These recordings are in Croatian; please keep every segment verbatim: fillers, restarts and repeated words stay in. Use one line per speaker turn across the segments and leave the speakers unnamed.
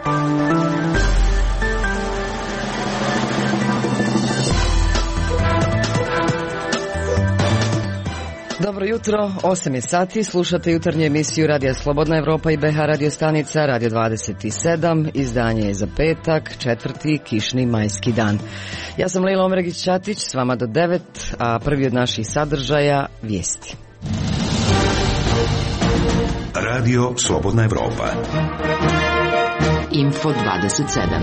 Dobro jutro, osam je sati, slušate jutarnju emisiju Radija Slobodna Evropa i B H radio stanica Radio dvadeset sedam, izdanje je za petak, četvrti kišni majski dan. Ja sam Lejla Omragić-Ćatić, s vama do devet, a prvi od naših sadržaja vijesti.
Radio Slobodna Evropa.
Info dvadeset sedam.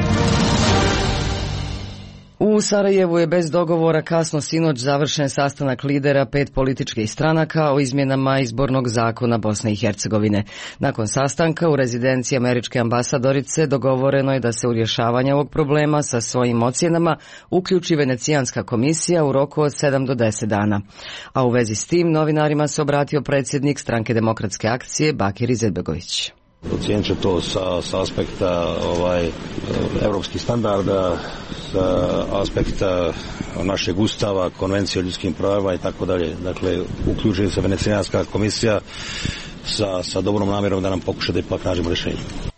U Sarajevu je bez dogovora kasno sinoć završen sastanak lidera pet političkih stranaka o izmjenama izbornog zakona Bosne i Hercegovine. Nakon sastanka u rezidenciji američke ambasadorice dogovoreno je da se u rješavanje ovog problema sa svojim ocjenama uključi Venecijanska komisija u roku od sedam do deset dana. A u vezi s tim novinarima se obratio predsjednik Stranke demokratske akcije Bakir Izetbegović.
Ocijenit će to sa, sa aspekta ovaj, evropskih standarda, sa aspekta našeg ustava, konvencije o ljudskim pravima i tako dalje. Dakle, uključuje se Venecijanska komisija sa, sa dobrom namjerom da nam pokuša da ipak nađemo rješenje.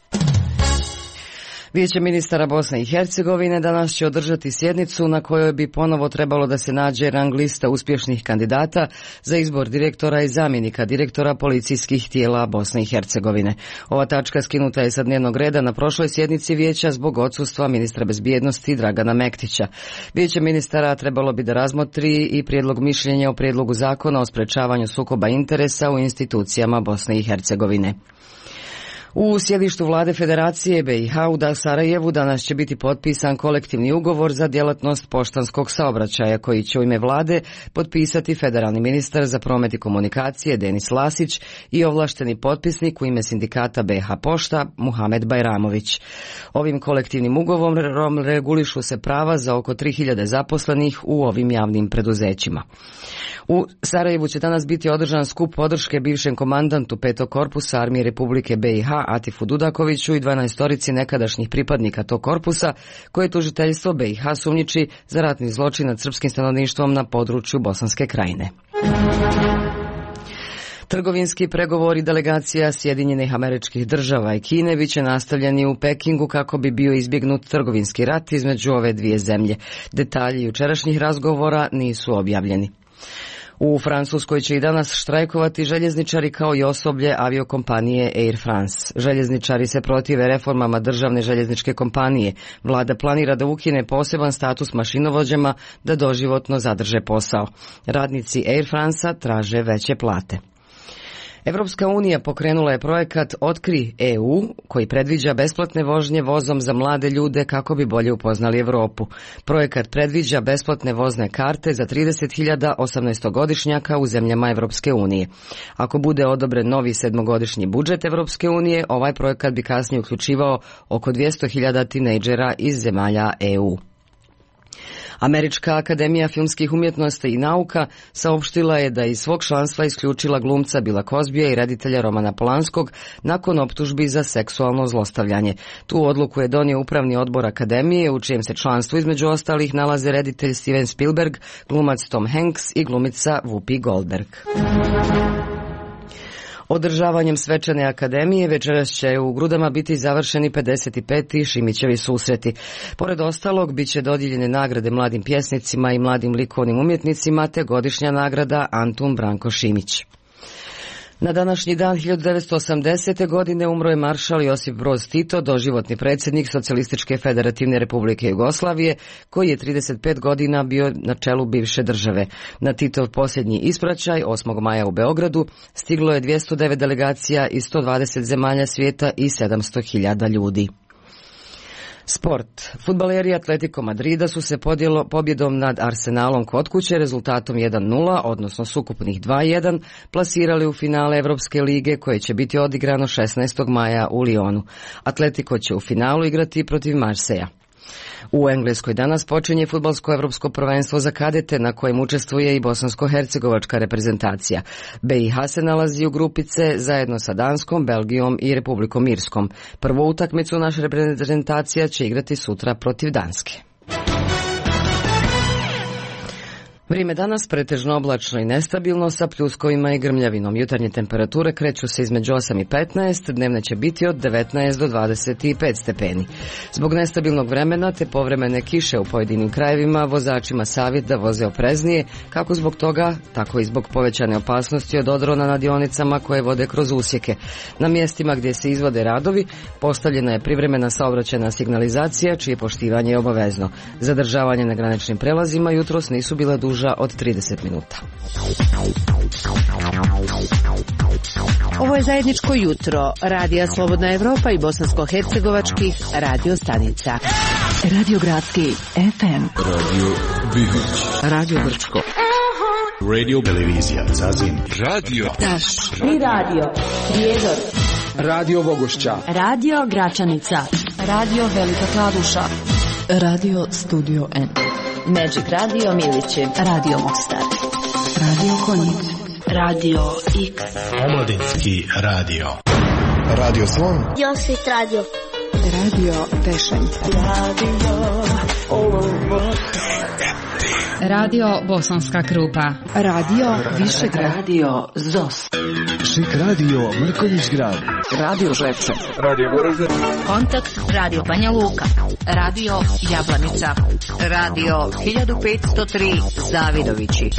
Vijeće ministara Bosne i Hercegovine danas će održati sjednicu na kojoj bi ponovo trebalo da se nađe rang lista uspješnih kandidata za izbor direktora i zamjenika direktora policijskih tijela Bosne i Hercegovine. Ova tačka skinuta je sa dnevnog reda na prošloj sjednici vijeća zbog odsustva ministra bezbjednosti Dragana Mektića. Vijeće ministara trebalo bi da razmotri i prijedlog mišljenja o prijedlogu zakona o sprečavanju sukoba interesa u institucijama Bosne i Hercegovine. U sjedištu vlade Federacije B i H u Sarajevu danas će biti potpisan kolektivni ugovor za djelatnost poštanskog saobraćaja koji će u ime vlade potpisati federalni ministar za promet i komunikacije Denis Lasić i ovlašteni potpisnik u ime sindikata B H Pošta Muhamed Bajramović. Ovim kolektivnim ugovorom regulišu se prava za oko tri hiljade zaposlenih u ovim javnim preduzećima. U Sarajevu će danas biti održan skup podrške bivšem komandantu petog korpusa Armije Republike B i H Atifu Dudakoviću i dvanaestorici nekadašnjih pripadnika tog korpusa koje tužiteljstvo B i H sumnjiči za ratni zločin nad srpskim stanovništvom na području Bosanske krajine. Trgovinski pregovori delegacija Sjedinjenih Američkih Država i Kine biće nastavljeni u Pekingu kako bi bio izbjegnut trgovinski rat između ove dvije zemlje. Detalji jučerašnjih razgovora nisu objavljeni. U Francuskoj će i danas štrajkovati željezničari kao i osoblje aviokompanije Air France. Željezničari se protive reformama državne željezničke kompanije. Vlada planira da ukine poseban status mašinovođama da doživotno zadrže posao. Radnici Air France-a traže veće plate. Evropska unija pokrenula je projekat Otkri E U koji predviđa besplatne vožnje vozom za mlade ljude kako bi bolje upoznali Europu. Projekat predviđa besplatne vozne karte za trideset hiljada osamnaestogodišnjaka u zemljama Evropske unije. Ako bude odobren novi sedmogodišnji budžet Evropske unije, ovaj projekat bi kasnije uključivao oko dvjesto hiljada tinejdžera iz zemalja E U. Američka akademija filmskih umjetnosti i nauka saopštila je da iz svog članstva isključila glumca Billa Cosbya i reditelja Romana Polanskog nakon optužbi za seksualno zlostavljanje. Tu odluku je donio upravni odbor akademije u čijem se članstvu između ostalih nalaze reditelj Steven Spielberg, glumac Tom Hanks i glumica Whoopi Goldberg. Održavanjem svečane akademije večeras će u Grudama biti završeni pedeset peti Šimićevi susreti. Pored ostalog, bit će dodijeljene nagrade mladim pjesnicima i mladim likovnim umjetnicima te godišnja nagrada Antun Branko Šimić. Na današnji dan hiljadu devetsto osamdesete. godine umro je maršal Josip Broz Tito, doživotni predsjednik Socijalističke federativne republike Jugoslavije, koji je trideset pet godina bio na čelu bivše države. Na Titov posljednji ispraćaj osmog maja u Beogradu stiglo je dvjesto devet delegacija iz sto dvadeset zemalja svijeta i sedamsto hiljada ljudi. Sport. Fudbaleri Atletico Madrida su se podjelo, pobjedom nad Arsenalom kod kuće rezultatom jedan nula, odnosno s ukupnih dva jedan, plasirali u finale Evropske lige koje će biti odigrano šesnaestog maja u Lyonu. Atletico će u finalu igrati protiv Marseja. U Engleskoj danas počinje fudbalsko evropsko prvenstvo za kadete na kojem učestvuje i bosansko-hercegovačka reprezentacija. B i H se nalazi u grupi C zajedno sa Danskom, Belgijom i Republikom Irskom. Prvu utakmicu naša reprezentacija će igrati sutra protiv Danske. Vrijeme danas pretežno oblačno i nestabilno sa pljuskovima i grmljavinom. Jutarnje temperature kreću se između osam i petnaest, dnevne će biti od devetnaest do dvadeset pet stepeni. Zbog nestabilnog vremena te povremene kiše u pojedinim krajevima, vozačima savjet da voze opreznije, kako zbog toga, tako i zbog povećane opasnosti od odrona na dionicama koje vode kroz usjeke. Na mjestima gdje se izvode radovi postavljena je privremena saobraćajna signalizacija, čije poštivanje je obavezno. Zadržavanje na graničnim prelazima jutros nisu bile duže od trideset minuta.
Ovo je zajedničko jutro Radija Slobodna Evropa i bosansko-hercegovačkih radio stanica. Radio Gradski F M,
Radio Vivić,
Radio Brčko,
Radio Televizija Zazin, Radio
Taš, Tri Radio Prijedor,
Radio Vogošća,
Radio Gračanica, Radio Velika Kladuša,
Radio Studio N, Magic Radio Milići, Radio Mostar, Radio Konjic,
Radio X,
Omladinski radio, Radio Slon,
Josvit Radio,
Radio Tešanj,
Radio Olovo,
Radio Bosanska Krupa,
Radio Višegrad,
Radio Zos,
Šik Radio Mrkonjić Grad,
Radio Žepče,
Radio Goražde,
Kontakt Radio Banja Luka, Radio Jablanica, Radio hiljadu petsto tri Zavidovići.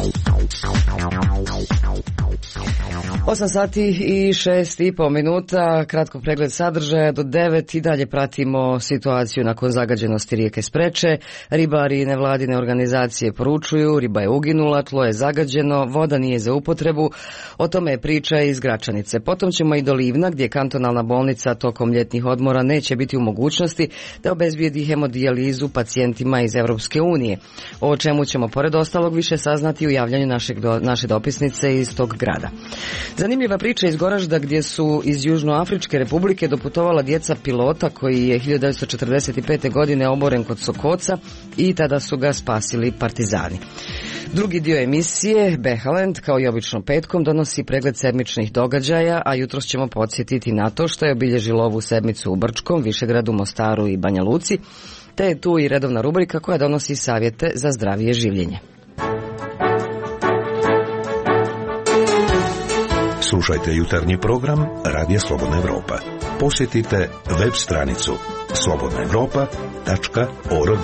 osam sati i šest i po minuta, kratko pregled sadržaja do devet i dalje pratimo situaciju nakon zagađenosti rijeke Spreče. Ribari i nevladine organizacije poručuju, riba je uginula, tlo je zagađeno, voda nije za upotrebu, o tome je priča iz Gračanice. Potom ćemo i do Livna, gdje kantonalna bolnica tokom ljetnih odmora neće biti u mogućnosti da obezbijedi hemodijalizu pacijentima iz Europske unije. O čemu ćemo pored ostalog više saznati u javljanju našeg do, naše dopisnice iz tog grada. Zanimljiva priča iz Goražda, gdje su iz Južnoafričke republike doputovala djeca pilota koji je hiljadu devetsto četrdeset pete. godine oboren kod Sokoca i tada su ga spasili partizani. Drugi dio emisije, Behaland, kao i obično petkom, donosi pregled sedmičnih događaja, a jutros ćemo podsjetiti na to što je obilježilo ovu sedmicu u Brčkom, Višegradu, Mostaru i Banja Luci, te je tu i redovna rubrika koja donosi savjete za zdravije življenje.
Slušajte jutarnji program Radija Slobodna Evropa. Posjetite web stranicu slobodna evropa tačka org.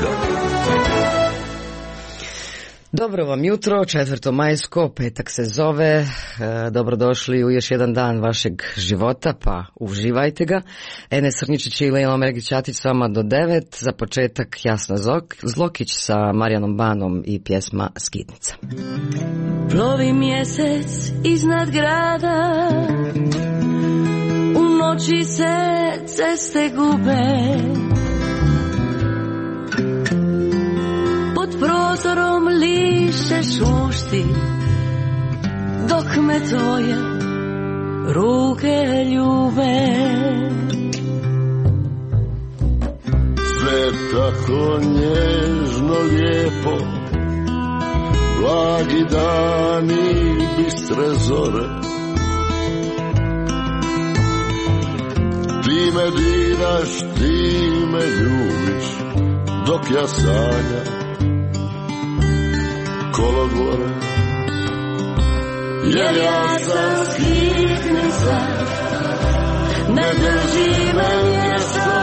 Dobro vam jutro, četvrto majsko, petak se zove, e, dobrodošli u još jedan dan vašeg života, pa uživajte ga. Enes Srnjičić i Lejla Mergić-Atić s vama do devet, za početak Jasna Zlokić sa Marijanom Banom i pjesma Skitnica.
plovi mjesec iznad grada, u noći se ceste gube, pod prozorom lišće šušti, dok me tvoje ruke ljube.
Sve tako nježno lijepo, blagi dani, bistre zore. Ti me diraš, ti me ljubiš, dok ja sanjam kolodvore. Jer ja sam skitnica, ne drži me mjesto.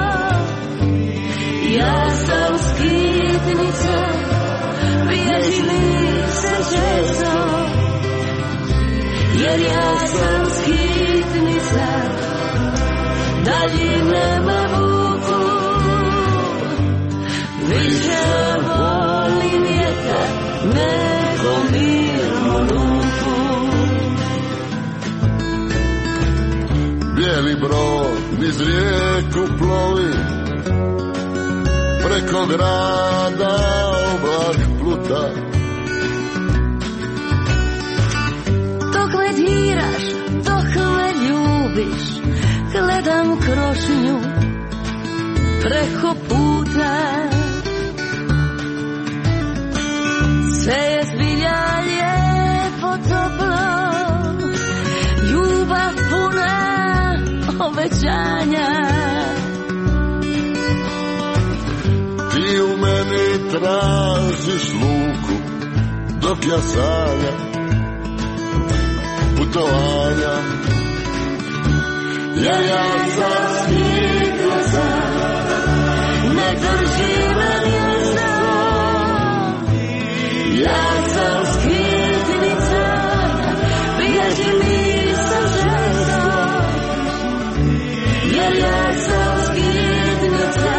Ja sam skitnica, vječni se često. Jer ja sam skitnica, daljine me vuku. Više volim vjetar nego mirnu ruku. Bijeli brod niz rijeku plovi, preko grada oblak pluta. Dok me diraš, dok me ljubiš, gledam krošnju preko puta. Sve je zbilja lijepo toplo, ljubav puna obećanja. Ti u meni tražiš luku, dok ja sanjam putovanja, jer ja sam skitnica, ne drži me mjesta. Ja sam skitnica, bježi mi sa žesta, jer ja sam skitnica,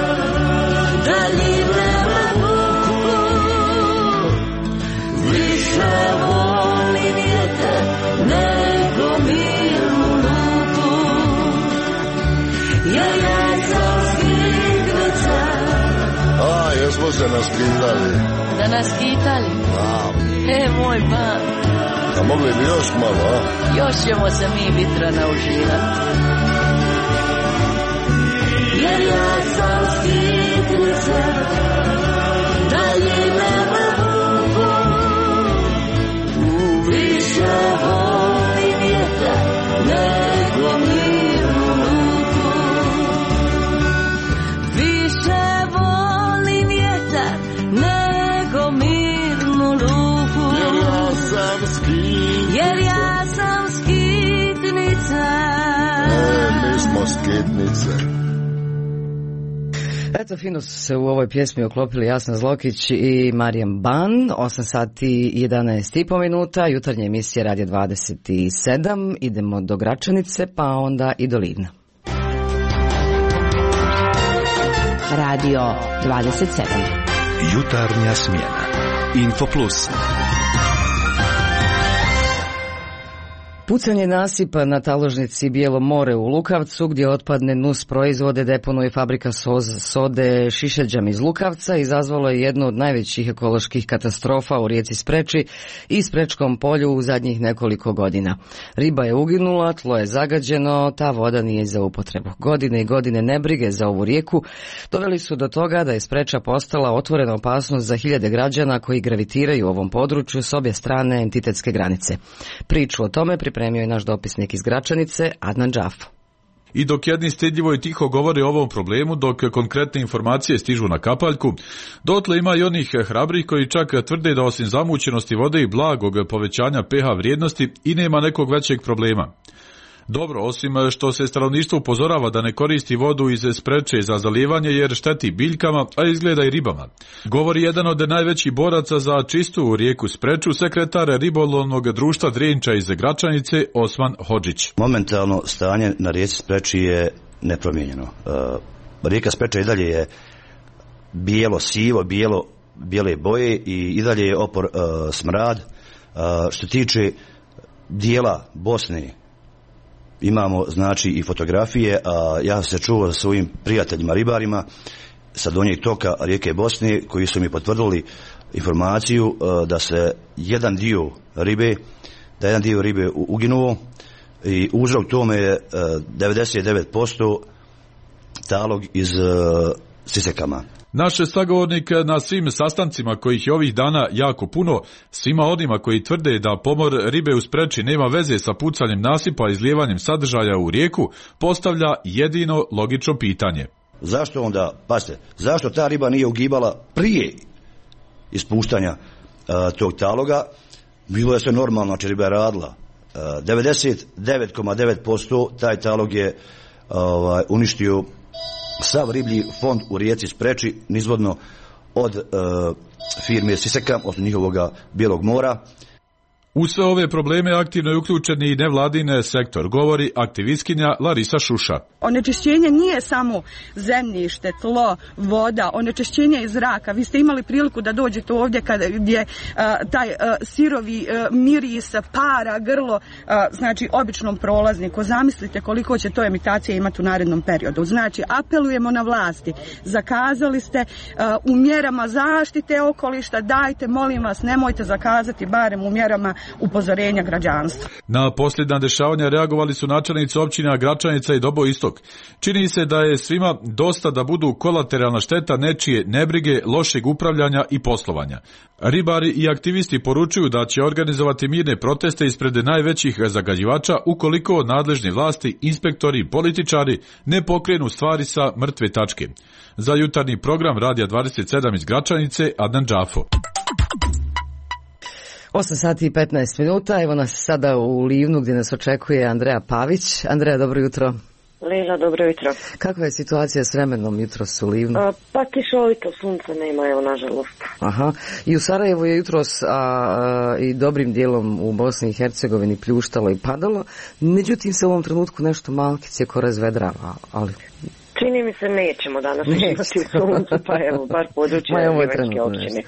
dalji vrema vuku, više volim vjetar nego mirnu luku, jer ja sam skitnica. A, jesmo se naskitali.
Da nas kitali?
Da.
E, moj ban.
A mogli bi još malo, a?
Još ćemo se mi vitra nauživati.
Jer ja sam skitnica, dalje nema vuku, više voli vjetar nego mirnu luku.
Više voli vjetar nego mirnu luku.
Jer ja sam skitnica.
Jer ja sam skitnica.
E, mi smo skitnice.
Eto, fino su se u ovoj pjesmi oklopili Jasna Zlokić i Marijan Ban. osam sati i jedanaest i po minuta, jutarnja emisija Radio dvadeset sedam. Idemo do Gračanice, pa onda i do Livna.
Radio dvadeset sedam.
Jutarnja smjena. Info Plus.
Pucanje nasipa na taložnici Bijelo more u Lukavcu, gdje otpadne nus proizvode deponuje fabrika sode Šišeđam iz Lukavca, izazvalo je jednu od najvećih ekoloških katastrofa u rijeci Spreči i Sprečkom polju u zadnjih nekoliko godina. Riba je uginula, tlo je zagađeno, ta voda nije za upotrebu. Godine i godine nebrige za ovu rijeku doveli su do toga da je Spreča postala otvorena opasnost za hiljade građana koji gravitiraju u ovom području s obje strane entitetske granice. Priču o tome pripremio je naš dopisnik iz Gračanice, Adnan Džafo.
I dok jedni stidljivo i tiho govore o ovom problemu, dok konkretne informacije stižu na kapaljku, dotle ima i onih hrabrih koji čak tvrde da osim zamućenosti vode i blagog povećanja pH vrijednosti i nema nekog većeg problema. Dobro, osim što se stanovništvo upozorava da ne koristi vodu iz Spreče za zalijevanje jer šteti biljkama, a izgleda i ribama. Govori jedan od najvećih boraca za čistu rijeku Spreču, sekretar ribolovnog društva Drenča iz Gračanice, Osman Hodžić.
Momentalno stanje na rijeci Spreči je nepromijenjeno. Rijeka Spreča i dalje je bijelo sivo, bijelo, bijele boje i i dalje je opor uh, smrad. Uh, što tiče dijela Bosne, imamo znači i fotografije, a ja se čuo sa svojim prijateljima ribarima sa donjeg toka rijeke Bosne koji su mi potvrdili informaciju da se jedan dio ribe, da jedan dio ribe uginuo i uzrok tome je devedeset devet posto talog iz Sisekama.
Naš sagovornik na svim sastancima kojih je ovih dana jako puno, svima onima koji tvrde da pomor ribe u Spreči nema veze sa pucanjem nasipa i izlijevanjem sadržaja u rijeku, postavlja jedino logično pitanje.
Zašto onda, pazite, zašto ta riba nije ugibala prije ispuštanja uh, tog taloga? Bilo je sve normalno, znači riba je radila. Uh, devedeset devet zarez devet posto taj talog je uh, uništio sav riblji fond u rijeci Spreči nizvodno od e, firme Siseka, od njihovog Bijelog mora.
U sve ove probleme aktivno je uključen i nevladin sektor, govori aktivistkinja Larisa Šuša.
Onečišćenje nije samo zemljište, tlo, voda, onečišćenje iz zraka. Vi ste imali priliku da dođete ovdje kada, gdje uh, taj uh, sirovi uh, miris, para, grlo, uh, znači običnom prolazniku. Zamislite koliko će to emitacije imati u narednom periodu. Znači, apelujemo na vlasti. Zakazali ste uh, u mjerama zaštite okolišta, dajte, molim vas, nemojte zakazati barem u mjerama upozorenja građanstva.
Na posljedna dešavanja reagovali su načelnici općina Gračanica i Dobo Istok. Čini se da je svima dosta da budu kolateralna šteta nečije nebrige, lošeg upravljanja i poslovanja. Ribari i aktivisti poručuju da će organizovati mirne proteste ispred najvećih zagađivača ukoliko nadležni vlasti, inspektori i političari ne pokrenu stvari sa mrtve tačke. Za jutarnji program Radija dvadeset sedam iz Gračanice, Adnan Džafo.
osam sati i petnaest minuta, evo nas sada u Livnu gdje nas očekuje Andreja Pavić. Andreja, dobro jutro.
Lila, dobro jutro.
Kakva je situacija s vremenom jutros u Livnu?
A, pa kišovito, sunca nema, evo, nažalost.
Aha, i u Sarajevu je jutros a, a, i dobrim dijelom u Bosni i Hercegovini pljuštalo i padalo, međutim se u ovom trenutku nešto malkice ko razvedrava, ali...
Čini mi se nećemo danas imati suncu, pa evo, bar područje Livanjske općine.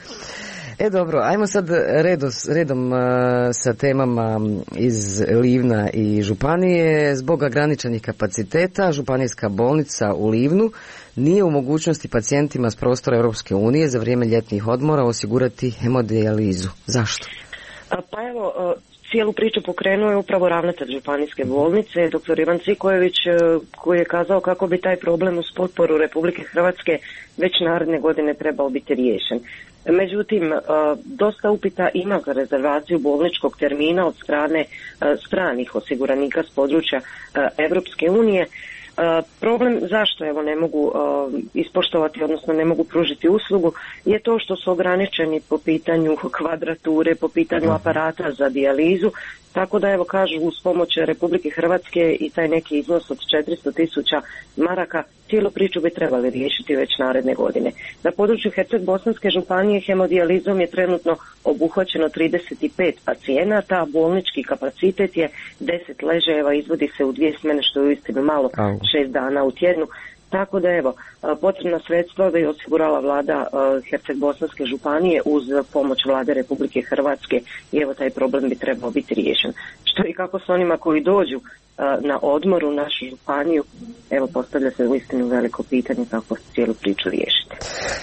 E dobro, ajmo sad redos, redom uh, sa temama iz Livna i Županije. Zbog ograničenih kapaciteta, Županijska bolnica u Livnu nije u mogućnosti pacijentima s prostora Europske unije za vrijeme ljetnih odmora osigurati hemodijalizu. Zašto?
A, pa evo, cijelu priču pokrenuo je upravo ravnatelj Županijske bolnice, doktor Ivan Cikojević, koji je kazao kako bi taj problem uz potporu Republike Hrvatske već naredne godine trebao biti riješen. Međutim, dosta upita ima za rezervaciju bolničkog termina od strane stranih osiguranika s područja Europske unije. Problem zašto evo ne mogu ispoštovati, odnosno ne mogu pružiti uslugu, je to što su ograničeni po pitanju kvadrature, po pitanju aparata za dijalizu, tako da evo kažu uz pomoć Republike Hrvatske i taj neki iznos od četiristo tisuća maraka cijelu priču bi trebali riješiti već naredne godine. Na području Herceg-Bosanske županije hemodijalizom je trenutno obuhvaćeno trideset pet pacijenata, a bolnički kapacitet je deset ležajeva, izvodi se u dvije smjene što je uistinu malo, šest dana u tjednu. Tako da evo, potrebna sredstva da je osigurala vlada Herceg-Bosanske županije uz pomoć vlade Republike Hrvatske i evo taj problem bi trebao biti riješen. Što i kako s onima koji dođu na odmor u našu županiju, evo postavlja se uistinu veliko pitanje kako cijelu priču riješiti.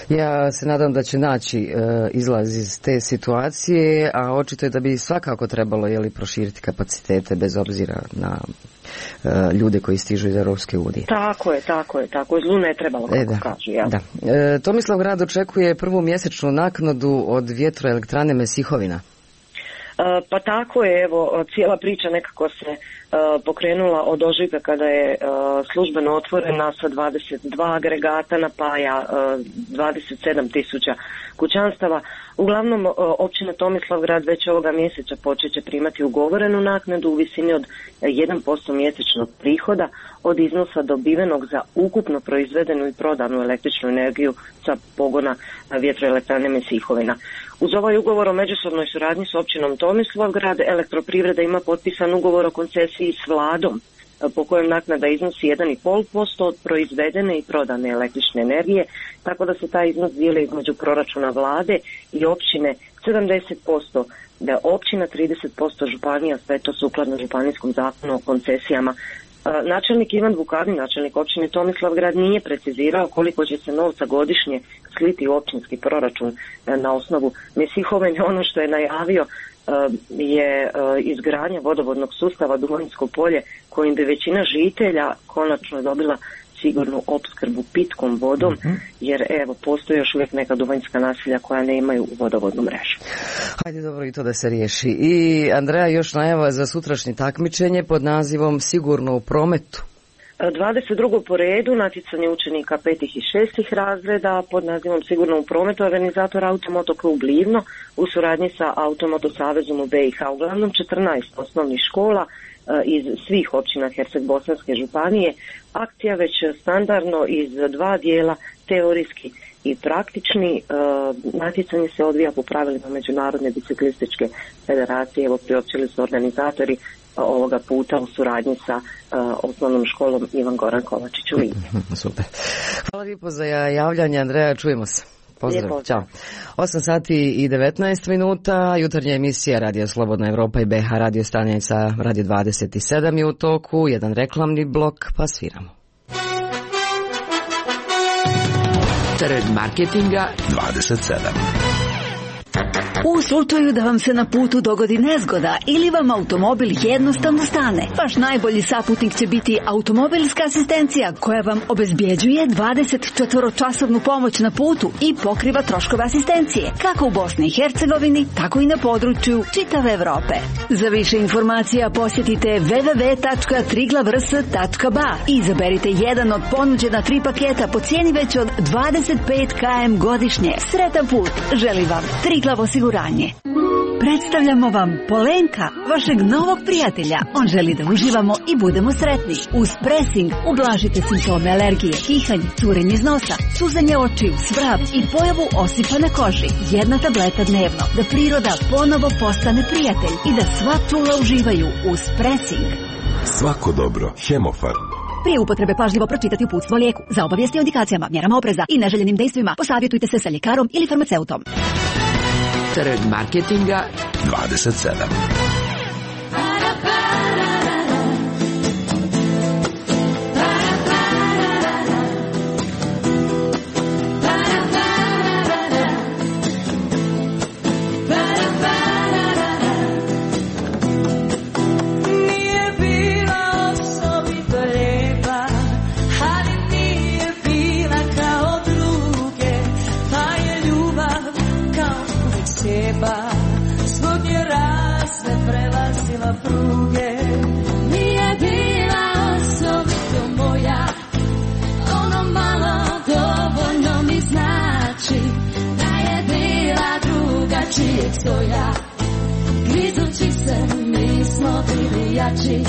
Ja se nadam da će naći uh, izlaz iz te situacije, a očito je da bi svakako trebalo jeli, proširiti kapacitete bez obzira na uh, ljude koji stižu iz Europske unije.
Tako je, tako je, tako je. Zlu ne je trebalo, kako e, da, kažu. Ja.
Da. E, Tomislavgrad očekuje prvu mjesečnu naknadu od vjetroelektrane Mesihovina.
Uh, pa tako je, evo, cijela priča nekako se uh, pokrenula od ožujka kada je uh, službeno otvorena sa dvadeset dva agregata, napaja uh, dvadeset sedam tisuća kućanstava. Uglavnom, uh, općina Tomislavgrad već ovoga mjeseca počet će primati ugovorenu naknadu u visini od jedan posto mjesečnog prihoda od iznosa dobivenog za ukupno proizvedenu i prodanu električnu energiju sa pogona vjetroelektrane Mesihovina. Uz ovaj ugovor o međusobnoj suradnji s općinom Tomislavgrad, Elektroprivreda ima potpisan ugovor o koncesiji s vladom, po kojem naknada iznosi jedan i pol posto od proizvedene i prodane električne energije, tako da se taj iznos dijeli između proračuna vlade i općine sedamdeset posto, da općina trideset posto županija, sve to sukladno županijskom zakonu o koncesijama. Načelnik Ivan Vukadin, načelnik općine Tomislavgrad, nije precizirao koliko će se novca godišnje sliti u općinski proračun na osnovu Mesihovine. Ono što je najavio je izgradnja vodovodnog sustava Duvanjsko polje, kojim bi većina žitelja konačno dobila sigurnu opskrbu pitkom vodom, jer evo postoji još uvijek neka duvanjska naselja koja ne imaju vodovodnu mrežu.
Hajde, dobro i to da se riješi. I Andreja, još najava za sutrašnje takmičenje pod nazivom Sigurno u prometu.
dvadeset drugo po redu natjecanje učenika petih i šestih razreda pod nazivom Sigurno u prometu, organizator Automoto klub Livno u suradnji sa Automoto savezom u B i H. Uglavnom četrnaest osnovnih škola iz svih općina Herceg-Bosanske županije. Akcija već standardno iz dva dijela, teorijski i praktični. Natjecanje se odvija po pravilima Međunarodne biciklističke federacije. Evo, priopćili su organizatori ovoga puta u suradnji sa uh, osnovnom školom Ivan Goran Kovačić u Livnu.
Super. Hvala lijepo za javljanje, Andreja, čujemo se. Pozdrav, čao. osam sati i devetnaest minuta, jutarnja emisija Radio Slobodna Evropa i B H radio stanica Radio dvadeset sedam je u toku, jedan reklamni blok, pa sviramo.
Trg marketinga
dvadeset sedam.
U slučaju da vam se na putu dogodi nezgoda ili vam automobil jednostavno stane, vaš najbolji saputnik će biti automobilska asistencija koja vam obezbjeđuje dvadeset četvoročasovnu pomoć na putu i pokriva troškove asistencije, kako u Bosni i Hercegovini, tako i na području čitave Evrope. Za više informacija posjetite w w w tačka triglavrs tačka b a i izaberite jedan od ponuđena tri paketa po cijeni već od dvadeset pet kilometara godišnje. Sretan put želi vam Triglav osiguranje. Predstavljamo vam Polenka, vašeg novog prijatelja. On želi da uživamo i budemo sretni. Uz presing ublažite simptome alergije, kihanje, curenje iz nosa, suzanje očiju, svrab i pojavu osipa na koži. Jedna tableta dnevno, da priroda ponovo postane prijatelj i da sva čula uživaju uz presing.
Svako dobro. Hemofarm.
Prije upotrebe pažljivo pročitati uputstvo o lijeku. Za obavijesti o indikacijama, mjerama opreza i neželjenim dejstvima posavjetujte se sa ljekarom ili farmaceutom.
Trg marketinga
dvadeset sedam.
Svog je rasne prelazila pruge. Nije bila osobito moja, ono malo dovoljno mi znači da je bila drugačijeg stoja. Grizući se mi smo bili jači.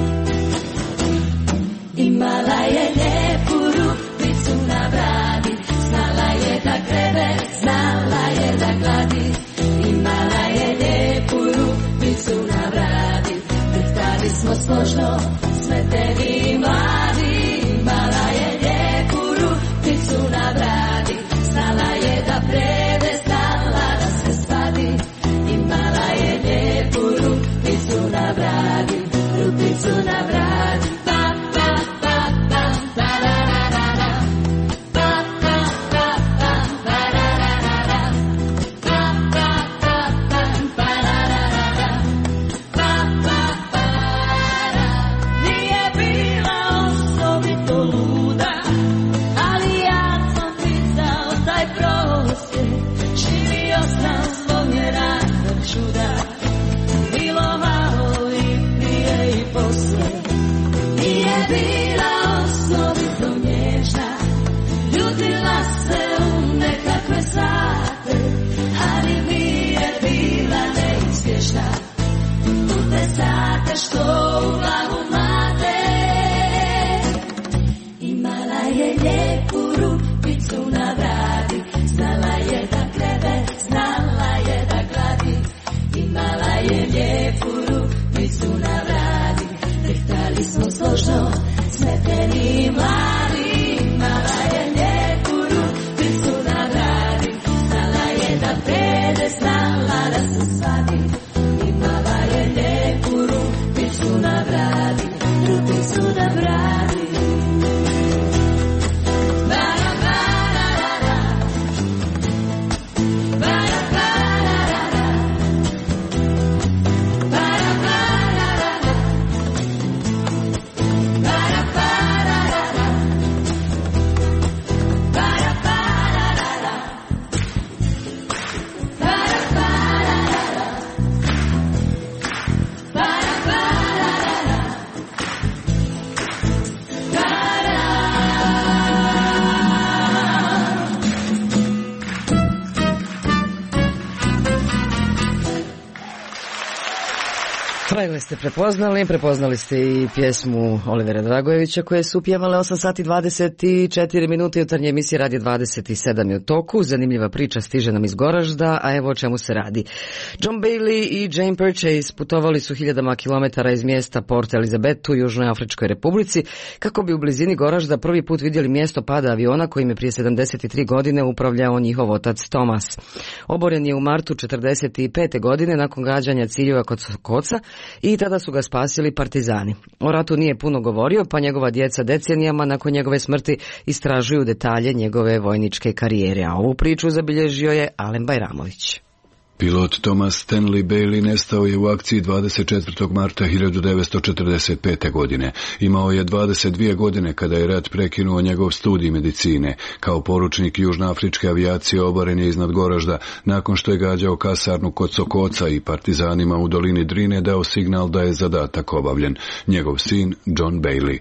Imala je lijepu rupicu na bradi, znala je da grebe, znala je da gladi. Imala je lijepu rupicu na bradi, drhtali smo složno, smeteni i mladi. Imala je lijepu rupicu na bradi, znala je da prede, znala da se spadi. Imala je lijepu rupicu na bradi, rupicu na bradi. Pa, pa, pa, pa, pa, ra, ra, ra, ra. Pa, pa, pa, pa, pa, ra, ra, ra, ra. Pa, pa, pa, pa, pa, ra, ra, ra, ra. Pa, pa, pa, ra. Nije bila osobito luda, ali ja sam pisao taj prosjek. Živio sam zbog nje raznog čuda, bilo malo i prije i poslije. Nije bila osobito nježna, ljutila se u nekakve sate, ali mi je bila neizbježna u te sate što u glavu mlade. Imala je lijepu rupicu na bradi, znala je da grebe, znala je da gladi. Imala je lijepu rupicu na bradi, drhtali smo složno, smeteni i mladi. Imala je lijepu rupicu na bradi, znala je da prede, znala da se svadi. Imala je lijepu rupicu na bradi, rupicu na bradi. Bara, bara, ra, ra. Bara, bara, ra, ra. Bara, bara, ra, ra. Bara, bara, ra, ra. Bara, bara, ra, ra. Bara, bara, ra, ra. Bara, bara, ra, ra.
Fragle ste prepoznali, prepoznali ste i pjesmu Olivera Dragojevića koje su pjevale osam sati dvadeset četiri minute. Jutarnje emisije Radio dvadeset sedam je u toku. Zanimljiva priča stiže nam iz Goražda, a evo o čemu se radi. John Bailey i Jane Purchase putovali su hiljadama kilometara iz mjesta Port Elizabeth u Južnoj Afričkoj Republici kako bi u blizini Goražda prvi put vidjeli mjesto pada aviona kojim je prije sedamdeset tri godine upravljao njihov otac Thomas. Oboren je u martu četrdeset pete godine nakon gađanja ciljeva kod Sokoca i tada su ga spasili partizani. O ratu nije puno govorio, pa njegova djeca decenijama nakon njegove smrti istražuju detalje njegove vojničke karijere, a ovu priču zabilježio je Alen Bajramović.
Pilot Thomas Stanley Bailey nestao je u akciji dvadeset četvrtog marta hiljadu devetsto četrdeset pete. godine. Imao je dvadeset dvije godine kada je rat prekinuo njegov studij medicine. Kao poručnik južnoafričke avijacije oboren je iznad Goražda nakon što je gađao kasarnu kod Sokoca i partizanima u dolini Drine dao signal da je zadatak obavljen. Njegov sin John Bailey.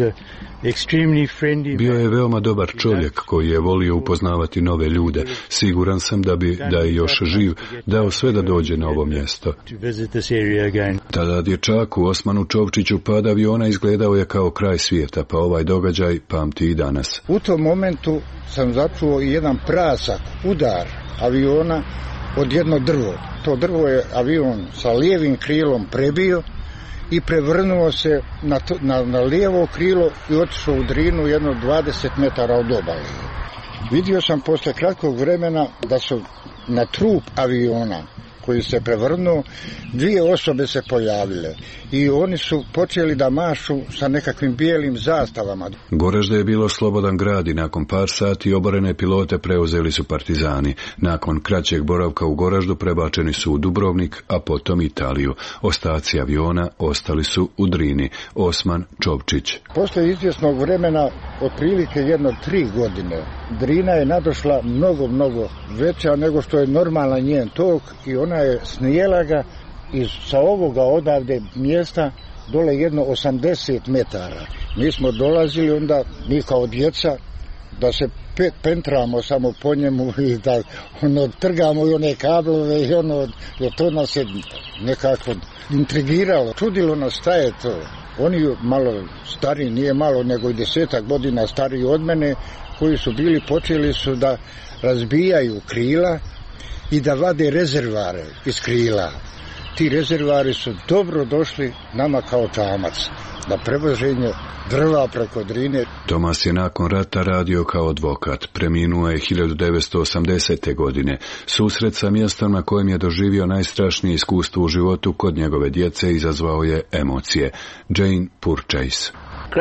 Bio je veoma dobar čovjek koji je volio upoznavati nove ljude. Siguran sam da bi, da je još živ, dao sve da dođe na ovo mjesto. Tada dječaku Osmanu Čovčiću pad aviona izgledao je kao kraj svijeta, pa ovaj događaj pamti i danas.
U tom momentu sam začuo i jedan prasak, udar aviona od jedno drvo. To drvo je avion sa lijevim krilom prebio i prevrnuo se na, to, na, na lijevo krilo i otišao u Drinu jedno dvadeset metara od obale. Vidio sam posle kratkog vremena da su na trup aviona koji se prevrnuo, dvije osobe se pojavile i oni su počeli da mašu sa nekakvim bijelim zastavama.
Goražde je bilo slobodan grad i nakon par sati oborene pilote preuzeli su partizani. Nakon kraćeg boravka u Goraždu prebačeni su u Dubrovnik, a potom Italiju. Ostaci aviona ostali su u Drini. Osman Čovčić.
Posle izvjesnog vremena, otprilike jedno tri godine, Drina je nadošla mnogo, mnogo veća nego što je normalan njen tok i ona je snijela ga i sa ovoga odavde mjesta dole jedno osamdeset metara. Mi smo dolazili onda, mi kao djeca, da se pe, pentramo samo po njemu i da ono, trgamo i one kablove i ono, jer to nas je nekako intrigiralo. Čudilo nas šta je to. Oni malo stariji, nije malo nego i desetak godina stariji od mene, koji su bili, počeli su da razbijaju krila i da vade rezervare iz krila. Ti rezervari su dobro došli nama kao tamac na prevoženje drva preko Drine.
Tomas je nakon rata radio kao advokat. Preminuo je hiljadu devetsto osamdesete. godine. Susret sa mjestom na kojem je doživio najstrašnije iskustvo u životu kod njegove djece izazvao je emocije. Jane Purchase.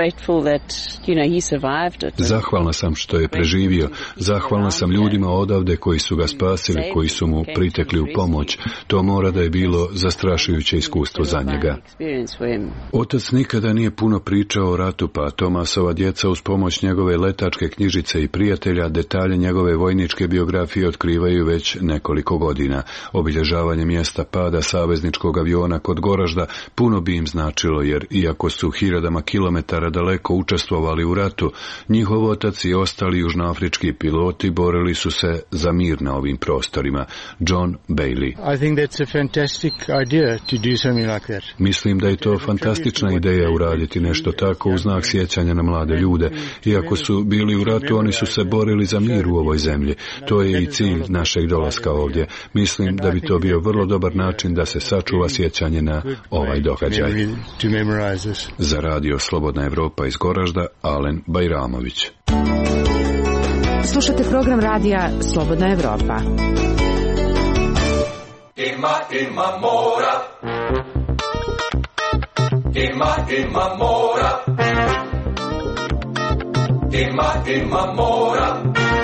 Zahvalna sam što je preživio. Zahvalna sam ljudima odavde koji su ga spasili, koji su mu pritekli u pomoć. To mora da je bilo zastrašujuće iskustvo za njega. Otac nikada nije puno pričao o ratu, pa Tomasova djeca uz pomoć njegove letačke knjižice i prijatelja detalje njegove vojničke biografije otkrivaju već nekoliko godina. Obilježavanje mjesta pada savezničkog aviona kod Goražda puno bi im značilo, jer iako su hiljadama kilometara daleko učestvovali u ratu, njihov otac i ostali južnoafrički piloti borili su se za mir na ovim prostorima. John Bailey. Mislim da je to fantastična ideja uraditi nešto tako u znak sjećanja na mlade ljude. Iako su bili u ratu, oni su se borili za mir u ovoj zemlji. To je i cilj našeg dolaska ovdje. Mislim da bi to bio vrlo dobar način da se sačuva sjećanje na ovaj događaj. Za radio Slobodna Evropa iz Goražda, Alen Bajramović.
Slušate program radija Slobodna Evropa.
Ima, ima mora. Ima, ima mora. Ima, ima mora.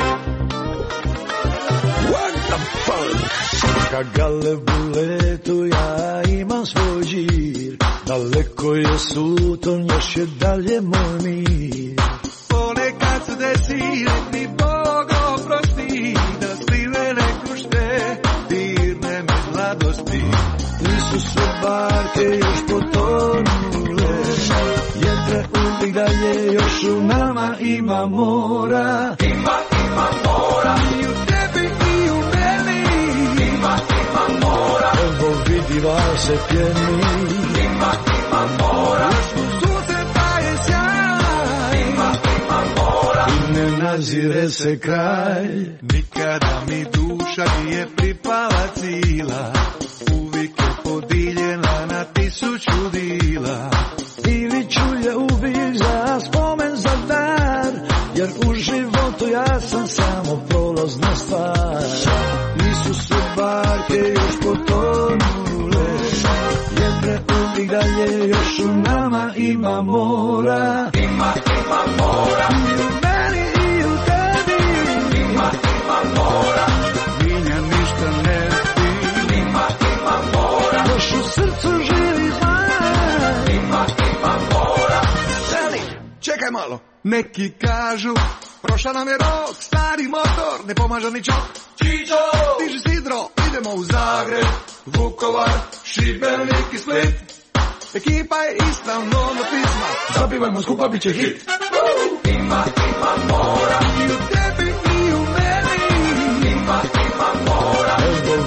What the fuck? Kagale buletu ja imam svoj džir. Daleko je suton, još je dalje moj mir.
Ponekad se desi, nek mi Bog oprosti, da slive ne kušte, dirne me mladosti.
Nisu sve barke još potonule, jedre uvijek dalje, još u nama ima mora.
Ima, ima mora.
I u tebi i u meni.
Ima, ima mora.
Evo vidi vas se pjeni.
Ima, ima mora.
Susreta je sjaj.
Ima, ima mora.
I ne nazire se kraj.
Nikada mi duša nije pripala cila. Uvijek je podijeljena na tisuću dila.
Ili ću je uvijek za spomen za dar. Jer u životu ja sam samo prolazna stvar. Nisu sve barke još potonule, jedre uvijek dalje, još u nama ima mora.
Ima, ima mora.
I u meni i u tebi.
Ima, ima mora.
Minja ništa ne bi.
Ima, ima mora.
Još u srcu živi zmaj.
Ima, ima mora.
Seli,
čekaj malo. Neki kažu, prošla nam je rok, stari motor, ne pomaže ni čok. Čičo, diži sidro, idemo u Zagreb, Vukovar, Šibenik i Split. Ekipa je ista, no na pisma, zapivajmo skupa, bit će hit. Ima, ima mora.
I u tebi i u meni.
Ima, ima mora.
Evo vidi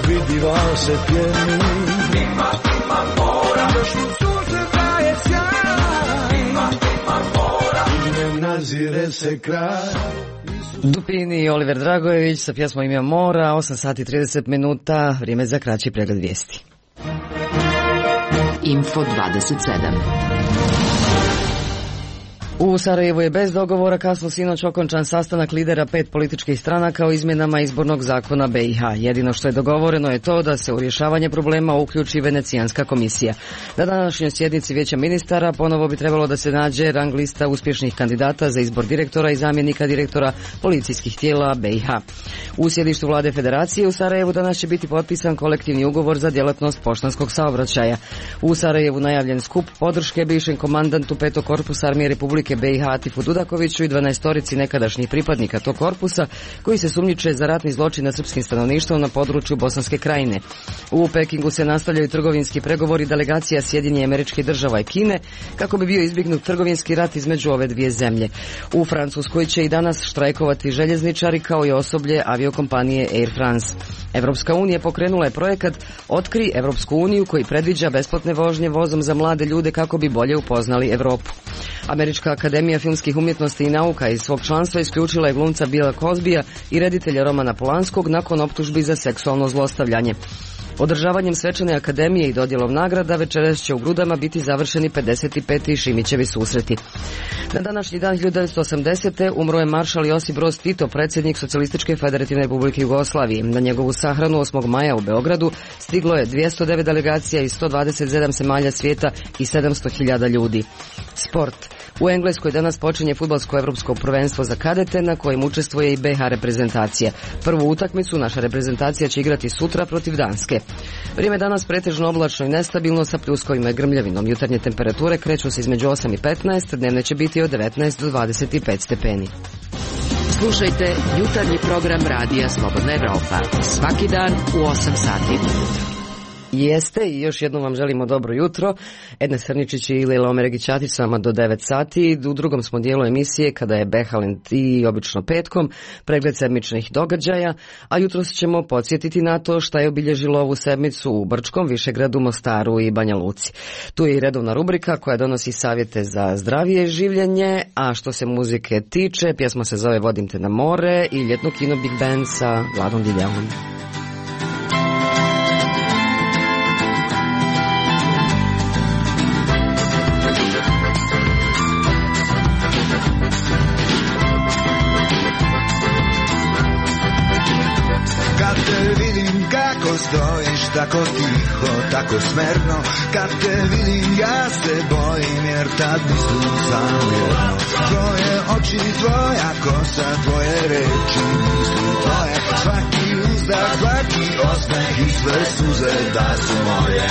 zvao se pjeni.
Ima, ima mora,
još mi sunce daje sjaj.
Ima, ima mora,
i ne nazire se kraj.
Dupini i Oliver Dragojević sa pjesmom Ima mora, osam sati i trideset minuta, vrijeme za kraći pregled vijesti.
Info dvadeset sedam.
U Sarajevu je bez dogovora kasno sinoć okončan sastanak lidera pet političkih stranaka o izmjenama izbornog zakona B i H. Jedino što je dogovoreno je to da se u rješavanje problema uključi Venecijanska komisija. Na današnjoj sjednici Vijeća ministara ponovo bi trebalo da se nađe rang lista uspješnih kandidata za izbor direktora i zamjenika direktora policijskih tijela B i H. U sjedištu vlade Federacije u Sarajevu danas će biti potpisan kolektivni ugovor za djelatnost poštanskog saobraćaja. U Sarajevu najavljen skup podrške bivšem komandantu petog korpusa armije Republike B i H Atifu Dudakoviću i dvanaestorici nekadašnjih pripadnika tog korpusa koji se sumnjiče za ratni zločin nad srpskim stanovništvom na području Bosanske krajine. U Pekingu se nastavljaju trgovinski pregovori delegacija Sjedinjenih Američkih Država i Kine kako bi bio izbjegnut trgovinski rat između ove dvije zemlje. U Francuskoj će i danas štrajkovati željezničari kao i osoblje aviokompanije Air France. Evropska unija pokrenula je projekat Otkri Evropsku uniju koji predviđa besplatne vožnje vozom za mlade ljude kako bi bolje upoznali Europu. Američka akademija filmskih umjetnosti i nauka iz svog članstva isključila je glumca Billa Cosbya i reditelja Romana Polanskog nakon optužbi za seksualno zlostavljanje. Održavanjem svečane akademije i dodjelom nagrada večeras će u Grudama biti završeni pedeset peti Šimićevi susreti. Na današnji dan hiljadu devetsto osamdesete. umro je maršal Josip Broz Tito, predsjednik Socijalističke federativne republike Jugoslavije. Na njegovu sahranu osmog maja u Beogradu stiglo je dvjesto devet delegacija iz sto dvadeset sedam zemalja svijeta i sedamsto hiljada ljudi. Sport. U Engleskoj danas počinje fudbalsko evropsko prvenstvo za kadete na kojem učestvuje i B i H reprezentacija. Prvu utakmicu naša reprezentacija će igrati sutra protiv Danske. Vrijeme danas pretežno oblačno i nestabilno sa pljuskovima i grmljavinom. Jutarnje temperature kreću se između osam i petnaest, dnevne će biti od devetnaest do dvadeset pet stepeni.
Slušajte jutarnji program Radija Slobodna Evropa svaki dan u osam sati.
Jeste i još jednom vam želimo dobro jutro. Edna Srničić i Lila Omeregić-Atić s vama do devet sati. U drugom smo dijelu emisije kada je Behalent i obično petkom pregled sedmičnih događaja, a jutros ćemo podsjetiti na to šta je obilježilo ovu sedmicu u Brčkom, Višegradu, Mostaru i Banja Luci. Tu je i redovna rubrika koja donosi savjete za zdravije življenje, a što se muzike tiče, pjesma se zove Vodim te na more i ljetno kino Big Band sa Vladom Diljavom.
Stojiš tako tiho, tako smerno, kad te vidim ja se bojim, jer tad mislim samo jedno. Tvoje oči, tvoja kosa, tvoje reči, misli tvoje, svaki uzdah, svaki osmeh i sve suze da su moje.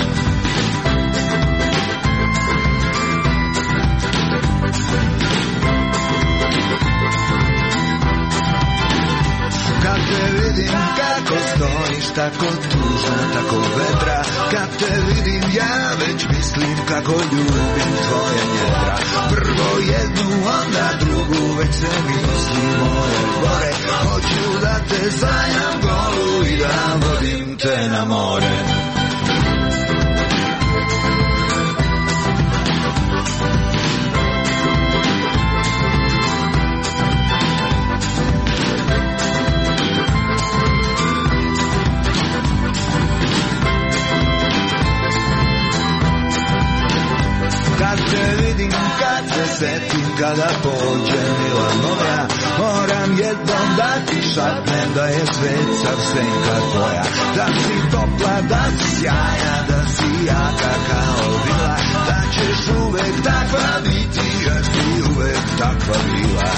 Kad te vidim kako stojiš, tako tužna, tako vedra, kad te vidim ja već mislim kako ljubim tvoje njedra. Prvo jednu, onda drugu, već se misli moje gore. Hoću da te sanjam golu i da vodim te na more. Kad te vidim, kad se setim, kada pođe mila moja, moram jednom da ti šapnem da je svet sav senka tvoja. Da si topla, da si sjajna, da si jaka kao bila, da ćeš uvek takva biti, jer si uvek takva bila.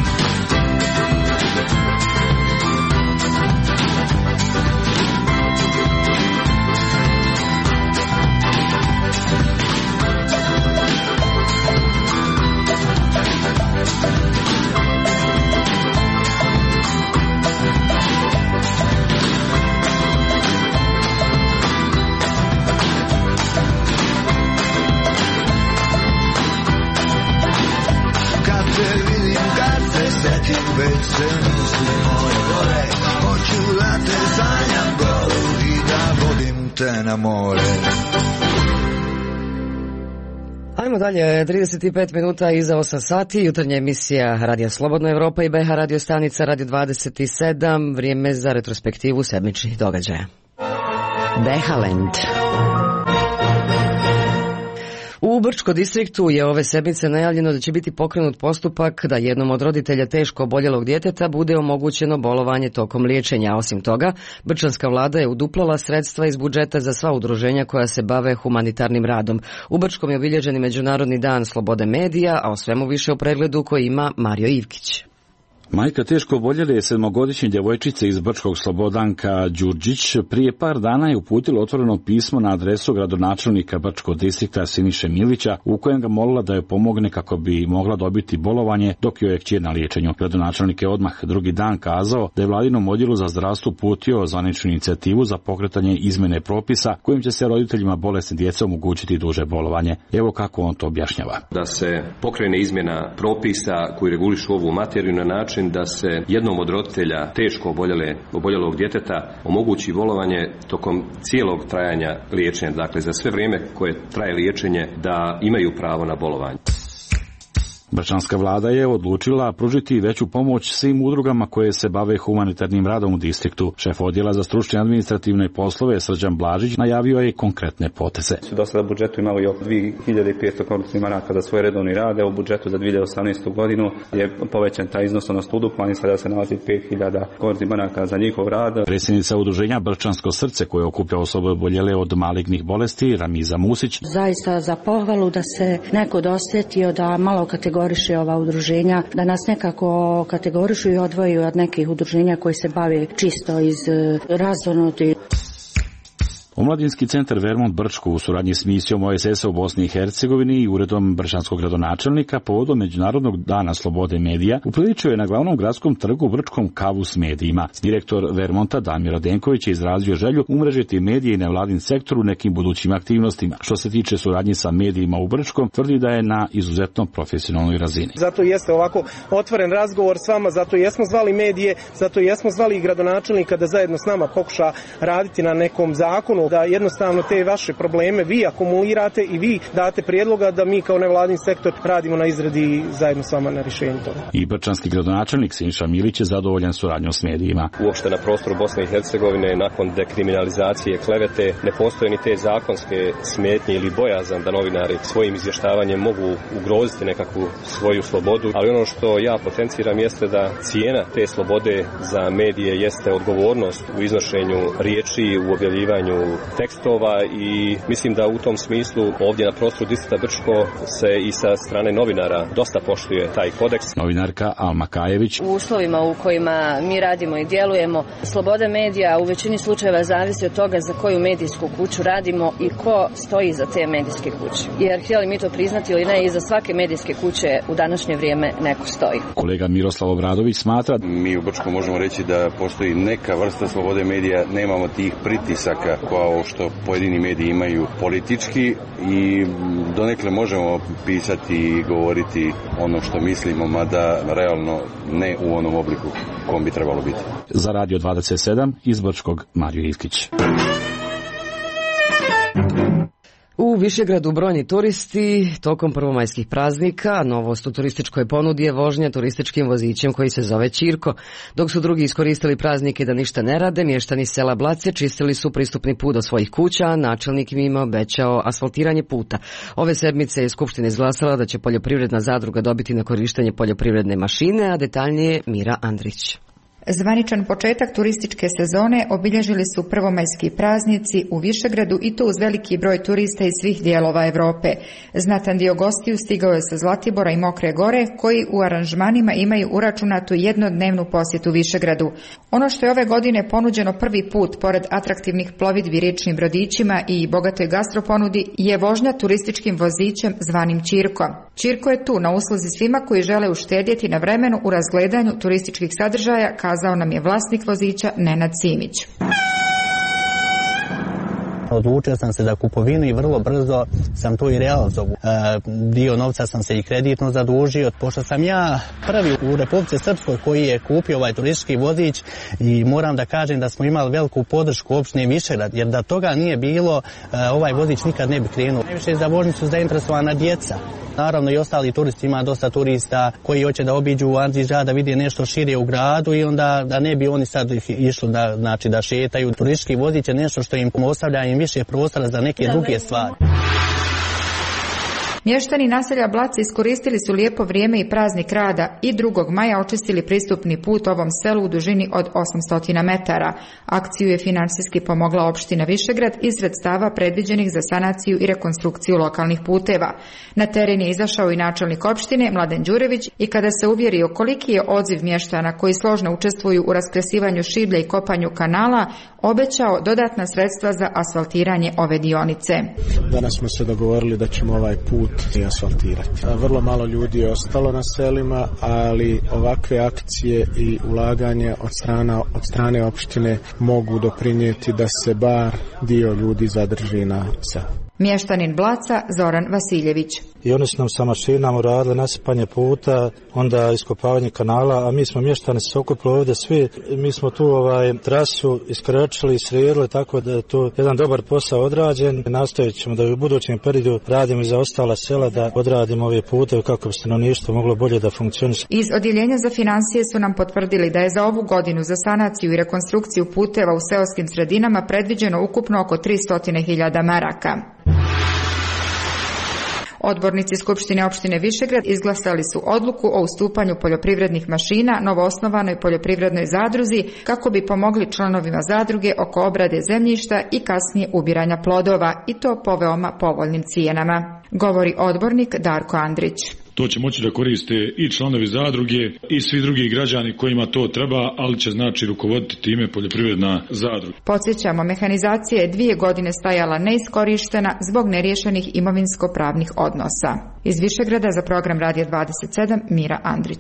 Već se misli moje gore, hoću da te sanjam golu i da vodim
te na more.
Ajmo dalje, trideset pet minuta iza osam sati, jutarnja emisija Radio Slobodna Evropa i B H radio stanica Radio dvadeset sedam, vrijeme za retrospektivu sedmičnih događaja.
Behalend.
U Brčko distriktu je ove sedmice najavljeno da će biti pokrenut postupak da jednom od roditelja teško oboljelog djeteta bude omogućeno bolovanje tokom liječenja. Osim toga, brčanska vlada je uduplala sredstva iz budžeta za sva udruženja koja se bave humanitarnim radom. U Brčkom je obilježen Međunarodni dan slobode medija, a o svemu više u pregledu koji ima Mario Ivkić.
Majka teško oboljele je sedmogodišnje djevojčice iz Brčkog Slobodanka Đurđić prije par dana je uputila otvoreno pismo na adresu gradonačelnika Brčkog distrikta Siniše Milića u kojem ga molila da joj pomogne kako bi mogla dobiti bolovanje dok joj je kćer na liječenju. Gradonačelnik je odmah drugi dan kazao da je vladinom odjelu za zdravstvo uputio zvaničnu inicijativu za pokretanje izmjene propisa kojim će se roditeljima bolesne djece omogućiti duže bolovanje. Evo kako on to objašnjava.
Da se pokrene izmjena propisa koji regulišu ovu materiju na način da se jednom od roditelja teško oboljele, oboljelog djeteta omogući bolovanje tokom cijelog trajanja liječenja, dakle za sve vrijeme koje traje liječenje da imaju pravo na bolovanje.
Brčanska vlada je odlučila pružiti veću pomoć svim udrugama koje se bave humanitarnim radom u distriktu. Šef odjela za stručne administrativne poslove Srđan Blažić najavio je konkretne poteze.
Do sada u budžetu imali oko dvije hiljade petsto korisnih maraka za svoje redovni rade, u budžetu za dvije hiljade osamnaestu. godinu je povećan taj iznos, odnosno uduplan i sada se nalazi pet hiljada korisnih maraka za njihov rad.
Predsjednica udruženja Brčansko srce koje okuplja osobe oboljele od malignih bolesti, Ramiza Musić.
Zaista za pohvalu da se neko dosjetio da malo kategoriše ova udruženja, da nas nekako kategorišu i odvoju od nekih udruženja koji se bave čisto iz razonodi.
Omladinski centar Vermont Brčko u suradnji s misijom O S S-a u Bosni i Hercegovini i uredom brčanskog gradonačelnika povodom Međunarodnog dana slobode medija upriličio je na glavnom gradskom trgu Brčkom kavu s medijima. Direktor Vermonta Damir Radenković je izrazio želju umrežiti medije i nevladin sektor u nekim budućim aktivnostima. Što se tiče suradnje sa medijima u Brčkom, tvrdi da je na izuzetno profesionalnoj razini.
Zato jeste ovako otvoren razgovor s vama, zato jesmo zvali medije, zato jesmo zvali i gradonačelnika da zajedno s nama pokuša raditi na nekom zakonu, da jednostavno te vaše probleme vi akumulirate i vi date prijedloga da mi kao nevladin sektor radimo na izradi zajedno s vama na rješenju toga.
I brčanski gradonačelnik Siniša Milić je zadovoljan suradnjom s medijima.
Uopšte na prostoru Bosne i Hercegovine nakon dekriminalizacije klevete ne postoje ni te zakonske smetnje ili bojazan da novinari svojim izvještavanjem mogu ugroziti nekakvu svoju slobodu, ali ono što ja potenciram jeste da cijena te slobode za medije jeste odgovornost u iznošenju riječi, u objavljivanju tekstova i mislim da u tom smislu ovdje na prostoru distrikta Brčko se i sa strane novinara dosta poštuje taj kodeks.
Novinarka Alma Kajević.
U uslovima u kojima mi radimo i djelujemo, sloboda medija u većini slučajeva zavisi od toga za koju medijsku kuću radimo i ko stoji iza te medijske kuće. Jer htjeli mi to priznati ili ne, iza svake medijske kuće u današnje vrijeme neko stoji.
Kolega Miroslav Obradović smatra:
mi u Brčkom možemo reći da postoji neka vrsta slobode medija, nemamo tih pritisaka kao što pojedini mediji imaju politički i donekle možemo pisati i govoriti ono što mislimo, mada realno ne u onom obliku kom bi trebalo biti.
Za Radio dvadeset sedam iz Brčkog, Mario Ivkić.
U Višegradu brojni turisti tokom prvomajskih praznika, novost u turističkoj ponudi je vožnja turističkim vozićem koji se zove Ćirko. Dok su drugi iskoristili praznike da ništa ne rade, mještani sela Blace čistili su pristupni put do svojih kuća, a načelnik im ima obećao asfaltiranje puta. Ove sedmice je Skupština izglasala da će poljoprivredna zadruga dobiti na korištenje poljoprivredne mašine, a detaljnije Mira Andrić.
Zvaničan početak turističke sezone obilježili su prvomajski praznici u Višegradu i to uz veliki broj turista iz svih dijelova Europe. Znatan dio gostiju stigao je sa Zlatibora i Mokre Gore, koji u aranžmanima imaju uračunatu jednodnevnu posjetu Višegradu. Ono što je ove godine ponuđeno prvi put, pored atraktivnih plovidbi riječnim brodićima i bogatoj gastroponudi, je vožnja turističkim vozićem zvanim Ćirko. Ćirko je tu na usluzi svima koji žele uštedjeti na vremenu u razgledanju turističkih sadržaja, kazao nam je vlasnik vozića Nenad Simić.
Odlučio sam se za kupovinu i vrlo brzo sam to i realizovao. E, dio novca sam se i kreditno zadužio, pošto sam ja prvi u Republici Srpskoj koji je kupio ovaj turistički vodič i moram da kažem da smo imali veliku podršku opštine Višegrad, jer da toga nije bilo, e, ovaj vodič nikad ne bi krenuo. Najviše za vožnju su zainteresovana djeca. Naravno i ostali turisti, ima dosta turista koji hoće da obiđu Anđiža, da vidi nešto šire u gradu i onda da ne bi oni sad išli da, znači, da šetaju. Turistički vodič je nešto što im ostavlja im više prostora za neke druge stvari.
Mještani naselja Blac iskoristili su lijepo vrijeme i praznik rada i drugog maja očistili pristupni put ovom selu u dužini od osamsto metara. Akciju je finansijski pomogla opština Višegrad iz sredstava predviđenih za sanaciju i rekonstrukciju lokalnih puteva. Na teren je izašao i načelnik opštine Mladen Đurević i kada se uvjerio koliki je odziv mještana koji složno učestvuju u raskresivanju šiblja i kopanju kanala, obećao dodatna sredstva za asfaltiranje ove dionice.
Danas smo se dogovorili da ćemo ovaj put i asfaltirati. Vrlo malo ljudi je ostalo na selima, ali ovakve akcije i ulaganje od strane, od strane opštine mogu doprinijeti da se bar dio ljudi zadrži na selu.
Mještanin Blaca Zoran Vasiljević.
I oni su nam sa mašinama uradili nasipanje puta, onda iskopavanje kanala, a mi smo mještani se okupili ovdje svi. Mi smo tu ovaj trasu iskrećili i sredili, tako da je to jedan dobar posao odrađen. Nastojat ćemo da u budućem periodu radimo i za ostala sela da odradimo ove puteve kako bi stanovništvo moglo bolje da funkcioniše.
Iz Odjeljenja za financije su nam potvrdili da je za ovu godinu za sanaciju i rekonstrukciju puteva u seoskim sredinama predviđeno ukupno oko tristo hiljada maraka. Odbornici Skupštine opštine Višegrad izglasali su odluku o ustupanju poljoprivrednih mašina novoosnovanoj poljoprivrednoj zadruzi kako bi pomogli članovima zadruge oko obrade zemljišta i kasnije ubiranja plodova, i to po veoma povoljnim cijenama, govori odbornik Darko Andrić.
To će moći da koriste i članovi zadruge i svi drugi građani kojima to treba, ali će znači rukovoditi time poljoprivredna zadruga.
Podsjećamo, mehanizacija je dvije godine stajala neiskorištena zbog neriješenih imovinsko-pravnih odnosa. Iz Višegrada za program Radija dvadeset sedam Mira Andrić.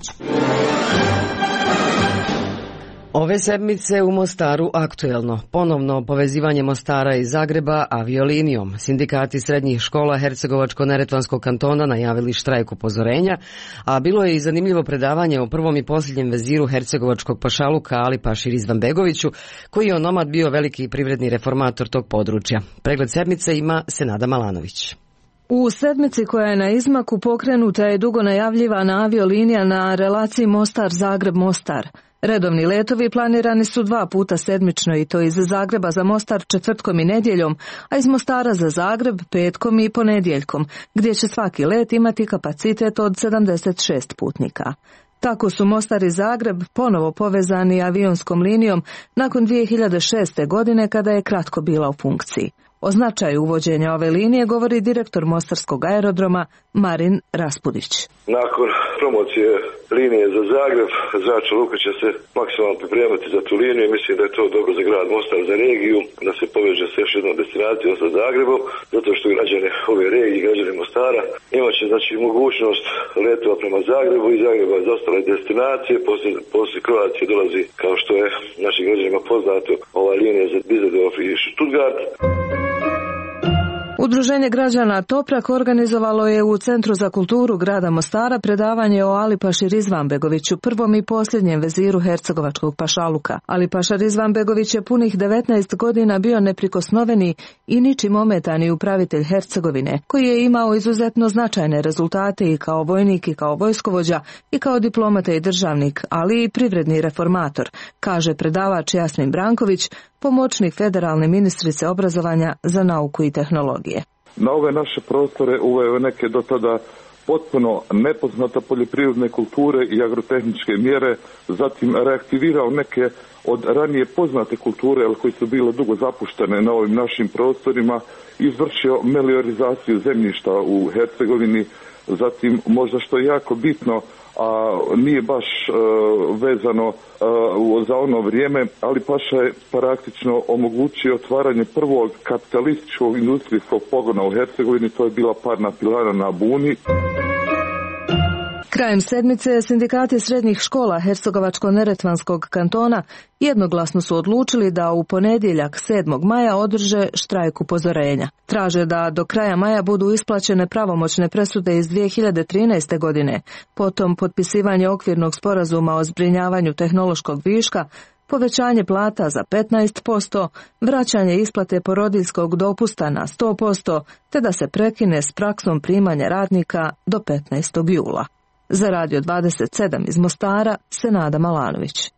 Ove sedmice u Mostaru aktuelno. Ponovno povezivanje Mostara i Zagreba aviolinijom. Sindikati srednjih škola Hercegovačko-neretvanskog kantona najavili štrajk upozorenja, a bilo je i zanimljivo predavanje o prvom i posljednjem veziru hercegovačkog pašaluka Ali Paši Rizvanbegoviću, koji je onomad bio veliki privredni reformator tog područja. Pregled sedmice ima Senada Malanović.
U sedmici koja je na izmaku pokrenuta je dugo najavljivana aviolinija na relaciji Mostar-Zagreb-Mostar. Redovni letovi planirani su dva puta sedmično, i to iz Zagreba za Mostar četvrtkom i nedjeljom, a iz Mostara za Zagreb petkom i ponedjeljkom, gdje će svaki let imati kapacitet od sedamdeset šest putnika. Tako su Mostar i Zagreb ponovo povezani avionskom linijom nakon dvije hiljade šeste. godine kada je kratko bila u funkciji. O značaju uvođenja ove linije govori direktor Mostarskog aerodroma Marin Raspudić.
Nakon promocije linije za Zagreb, zračna luka će se maksimalno pripremati za tu liniju. Mislim da je to dobro za grad Mostar, za regiju, da se poveže s još jednom destinacijom sa Zagrebom, zato što građane ove regije, građane Mostara, imat će znači mogućnost letova prema Zagrebu i Zagreba za ostale destinacije. Poslije, poslije Kroacije dolazi, kao što je našim građanima poznato, ova linija za Düsseldorf i Stuttgart.
Udruženje građana Toprak organizovalo je u Centru za kulturu grada Mostara predavanje o Ali Paši Rizvanbegoviću, prvom i posljednjem veziru hercegovačkog pašaluka. Ali Paša Rizvanbegović je punih devetnaest godina bio neprikosnoveni i ničim ometani upravitelj Hercegovine, koji je imao izuzetno značajne rezultate i kao vojnik i kao vojskovođa i kao diplomata i državnik, ali i privredni reformator, kaže predavač Jasmin Branković, pomoćnik federalne ministrice obrazovanja za nauku i tehnologije.
Na ove naše prostore uveo neke do tada potpuno nepoznata poljoprivredne kulture i agrotehničke mjere, zatim reaktivirao neke od ranije poznate kulture, ali koje su bile dugo zapuštene na ovim našim prostorima, izvršio meliorizaciju zemljišta u Hercegovini, zatim možda što je jako bitno, a nije baš uh, vezano uh, za ono vrijeme, Ali Paša je praktično omogućio otvaranje prvog kapitalističkog industrijskog pogona u Hercegovini, to je bila parna pilana na Buni.
Krajem sedmice sindikati srednjih škola Hercegovačko-neretvanskog kantona jednoglasno su odlučili da u ponedjeljak sedmog maja održe štrajk upozorenja. Traže da do kraja maja budu isplaćene pravomoćne presude iz dvije hiljade trinaeste. godine, potom potpisivanje okvirnog sporazuma o zbrinjavanju tehnološkog viška, povećanje plata za petnaest posto, vraćanje isplate porodiljskog dopusta na sto posto, te da se prekine s praksom primanja radnika do petnaestog jula. Za Radio dvadeset sedam iz Mostara, Senada Malanović.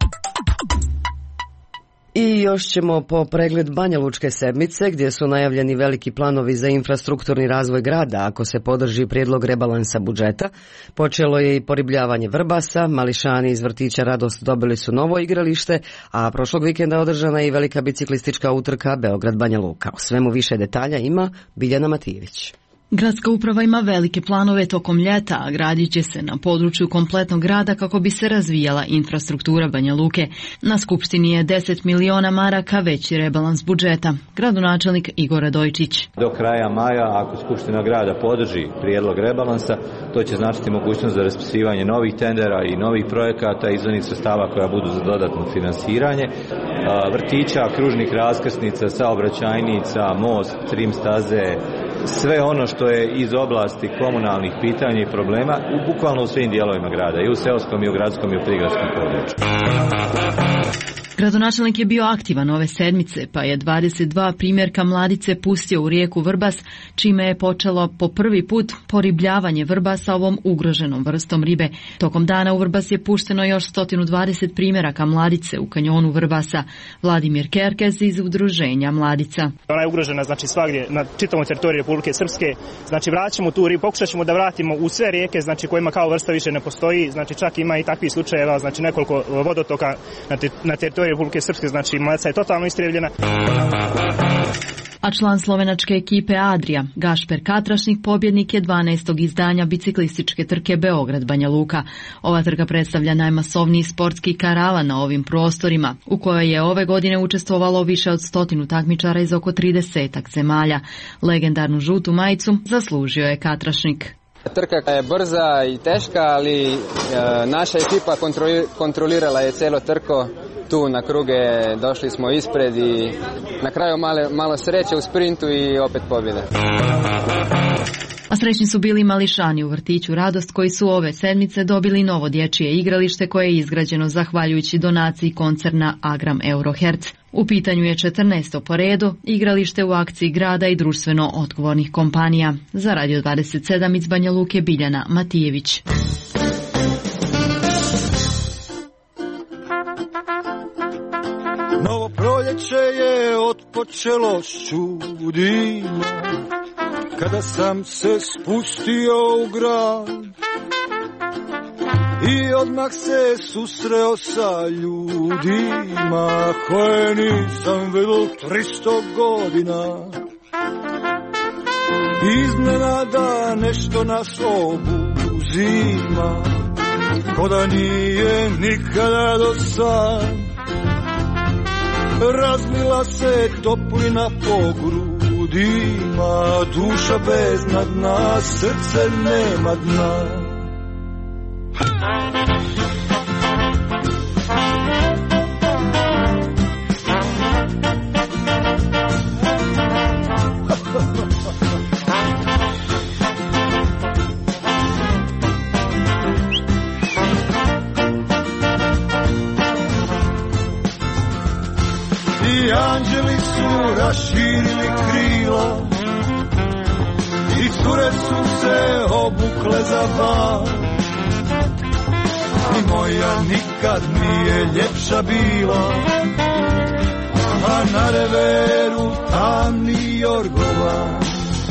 I još ćemo po pregled Banja Lučke sedmice, gdje su najavljeni veliki planovi za infrastrukturni razvoj grada ako se podrži prijedlog rebalansa budžeta. Počelo je i poribljavanje Vrbasa, mališani iz vrtića Radost dobili su novo igralište, a prošlog vikenda održana je i velika biciklistička utrka Beograd-Banja Luka. O svemu više detalja ima Biljana Matijević.
Gradska uprava ima velike planove tokom ljeta, a gradit će se na području kompletnog grada kako bi se razvijala infrastruktura Banja Luke. Na skupštini je deset miliona maraka veći rebalans budžeta. Gradonačelnik Igor Radojčić.
Do kraja maja, ako Skupština grada podrži prijedlog rebalansa, to će značiti mogućnost za raspisivanje novih tendera i novih projekata iz onih sredstava koja budu za dodatno finansiranje. Vrtića, kružnih raskrsnica, saobraćajnica, most, trim staze, sve ono što je iz oblasti komunalnih pitanja i problema, u bukvalno u svim dijelovima grada, i u seoskom, i u gradskom, i u prigradskom području.
Gradonačelnik je bio aktivan ove sedmice, pa je dvadeset dva primjerka mladice pustio u rijeku Vrbas, čime je počelo po prvi put poribljavanje Vrbasa ovom ugroženom vrstom ribe. Tokom dana u Vrbas je pušteno još sto dvadeset primjeraka mladice u kanjonu Vrbasa. Vladimir Kerkez iz udruženja Mladica.
Ona je ugrožena znači svagdje na čitavom teritoriju Republike Srpske. Znači vraćamo tu ribu, pokušat ćemo da vratimo u sve rijeke, znači kojima kao vrsta više ne postoji. Znači čak ima i takvih slučajeva, znači nekoliko vodotoka na, te, na teritoriju Republike Srpske, znači mladica je totalno istrijebljena.
A član slovenačke ekipe Adria, Gašper Katrašnik, pobjednik je dvanaestog izdanja biciklističke trke Beograd-Banja Luka. Ova trka predstavlja najmasovniji sportski karavan na ovim prostorima, u kojoj je ove godine učestvovalo više od stotinu takmičara iz oko tridesetak zemalja. Legendarnu žutu majicu zaslužio je Katrašnik.
Trka je brza i teška, ali e, naša ekipa kontrolirala je cijelo trko. Tu na kruge došli smo ispred i na kraju malo, malo sreće u sprintu i opet pobjeda.
A srećni su bili mališani u vrtiću Radost koji su ove sedmice dobili novo dječje igralište koje je izgrađeno zahvaljujući donaciji koncerna Agram Euroherc. U pitanju je četrnaesto po redu igralište u akciji grada i društveno odgovornih kompanija. Za Radio dvadeset sedam iz Banja Luke, Biljana Matijević.
Novo proljeće je otpočelo s čudima, kada sam se spustio u grad i odmah se susreo sa ljudima koje nisam vidio tristo godina. Iznenada nešto nas obuzima, ko da nije nikada do sad. Razlila se toplina po grudima, duša beznadna, srce nema dna. I anđeli su raširili krila i cure su se obukle za bar. I moja nikad nije ljepša bila, a na reveru tamni jorgova.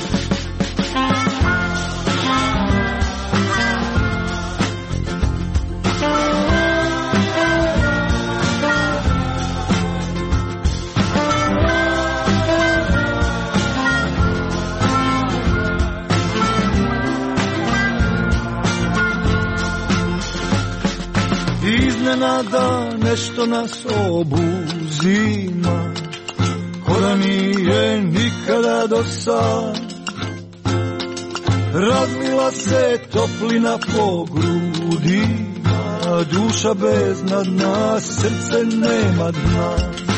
Iznenada nešto nas obuzima, ko da nije nikada do sad. razlila se toplina po grudima, duša bez dna, srce nema dna.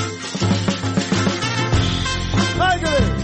Ajde!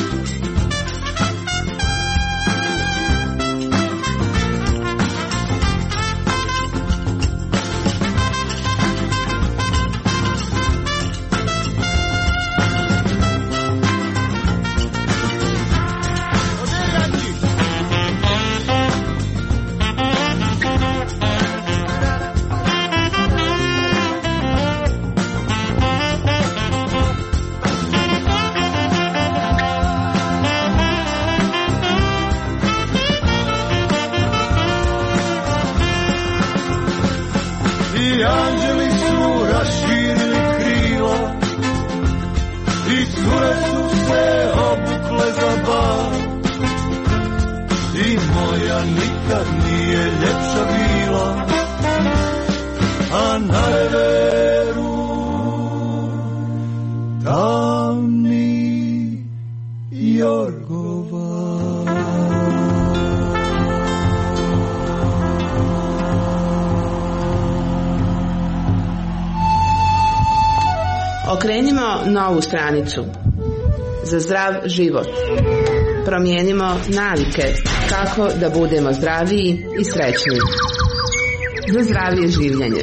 Okrenimo novu stranicu za zdrav život. Promijenimo navike kako da budemo zdraviji i srećniji. Za zdravije življenje.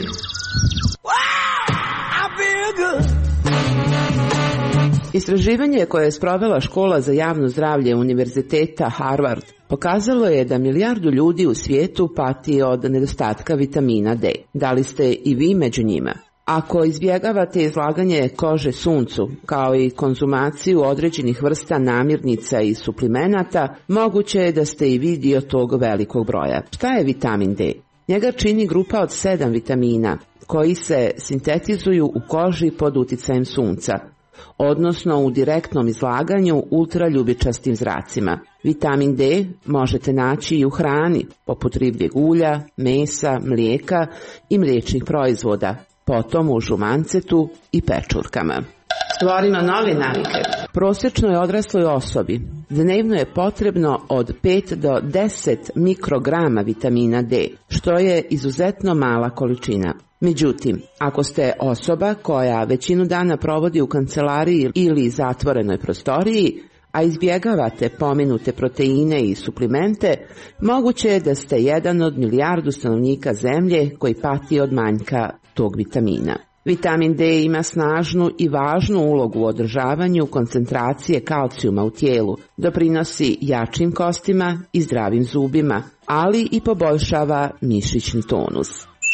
Istraživanje koje je sprovela Škola za javno zdravlje Univerziteta Harvard pokazalo je da milijardu ljudi u svijetu pati od nedostatka vitamina D. Da li ste i vi među njima? Ako izbjegavate izlaganje kože suncu, kao i konzumaciju određenih vrsta namirnica i suplimenata, moguće je da ste i vi dio tog velikog broja. Šta je vitamin D? Njega čini grupa od sedam vitamina, koji se sintetizuju u koži pod uticajem sunca, odnosno u direktnom izlaganju ultraljubičastim zracima. Vitamin D možete naći i u hrani, poput ribljeg ulja, mesa, mlijeka i mliječnih proizvoda, potom u žumancetu i pečurkama. Stvorimo nove navike. Prosječnoj odrasloj osobi dnevno je potrebno od pet do deset mikrograma vitamina D, što je izuzetno mala količina. Međutim, ako ste osoba koja većinu dana provodi u kancelariji ili zatvorenoj prostoriji, a izbjegavate pomenute proteine i suplimente, moguće je da ste jedan od milijardu stanovnika zemlje koji pati od manjka tog vitamina. Vitamin D ima snažnu i važnu ulogu u održavanju koncentracije kalcijuma u tijelu, doprinosi jačim kostima i zdravim zubima, ali i poboljšava mišićni tonus.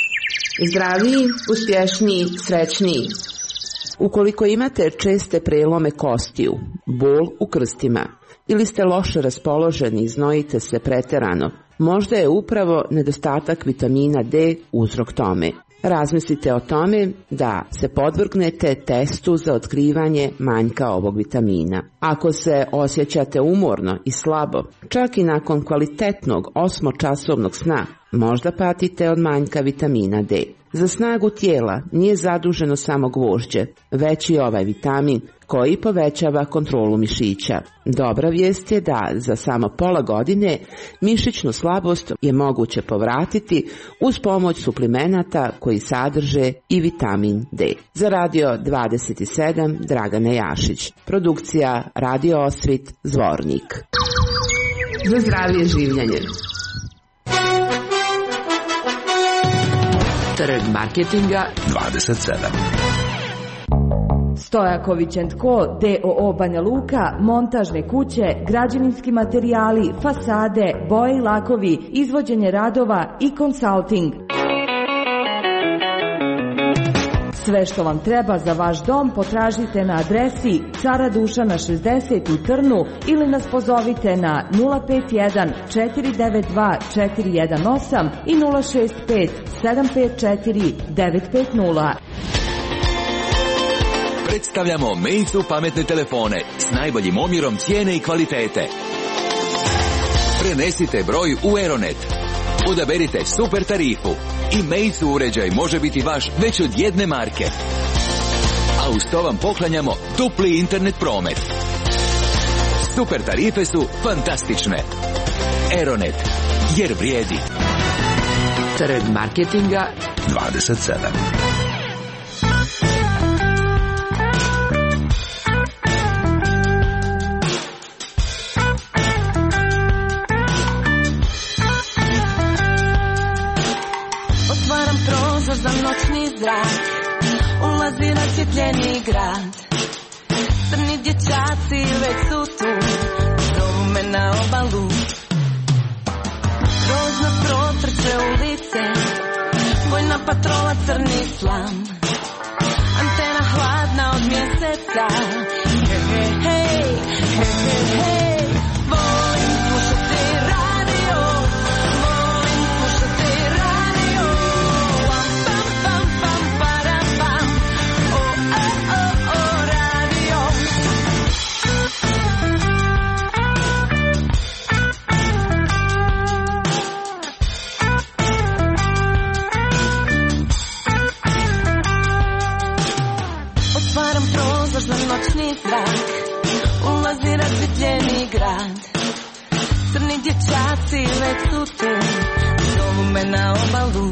Zdraviji, uspješniji, srećniji. Ukoliko imate česte prelome kostiju, bol u krstima ili ste loše raspoloženi i znojite se preterano, možda je upravo nedostatak vitamina D uzrok tome. Razmislite o tome da se podvrgnete testu za otkrivanje manjka ovog vitamina. Ako se osjećate umorno i slabo, čak i nakon kvalitetnog osmočasovnog sna, možda patite od manjka vitamina D. Za snagu tijela nije zaduženo samo gvožđe, već i ovaj vitamin koji povećava kontrolu mišića. Dobra vijest je da za samo pola godine mišićnu slabost je moguće povratiti uz pomoć suplimenata koji sadrže i vitamin D. Za Radio dvadeset sedam Dragana Jašić. Produkcija Radio Osvit Zvornik. Za zdravije življenje.
Trg marketinga
dvadeset sedam.
Stojaković and Co. d o o Banja Luka, montažne kuće, građevinski materijali, fasade, boje i lakovi, izvođenje radova i konsulting. Sve što vam treba za vaš dom potražite na adresi Cara Dušana šezdeset u Trnu ili nas pozovite na nula pet jedan četiri devet dva četiri jedan osam i nula šest pet sedam pet četiri devet pet nula.
Predstavljamo Meicu pametne telefone s najboljim omjerom cijene i kvalitete. Prenesite broj u Aeronet. Odaberite super tarifu i Meicu uređaj može biti vaš već od jedne marke. A uz to vam poklanjamo dupli internet promet. Super tarife su fantastične. Aeronet, jer vrijedi.
Trg marketinga
dvadeset sedam.
Otvaram prozor za noćni zrak, ulazi rasvjetljeni grad. Crni dječaci već su tu, zovu me na obalu. Grozno protrče ulice, vojna patrola crni slam. Antena hladna od mjeseca, hej, hej, hej, hej, hej. Volim slušati radio, volim slušati radio. Pam, pam, pam, pam, para, pam. O, o, o, o, radio. Otvaram prozor za noćni zrak, ulazi rasvjetljeni grad. Crni dječaci već su tu, zovu me na obalu.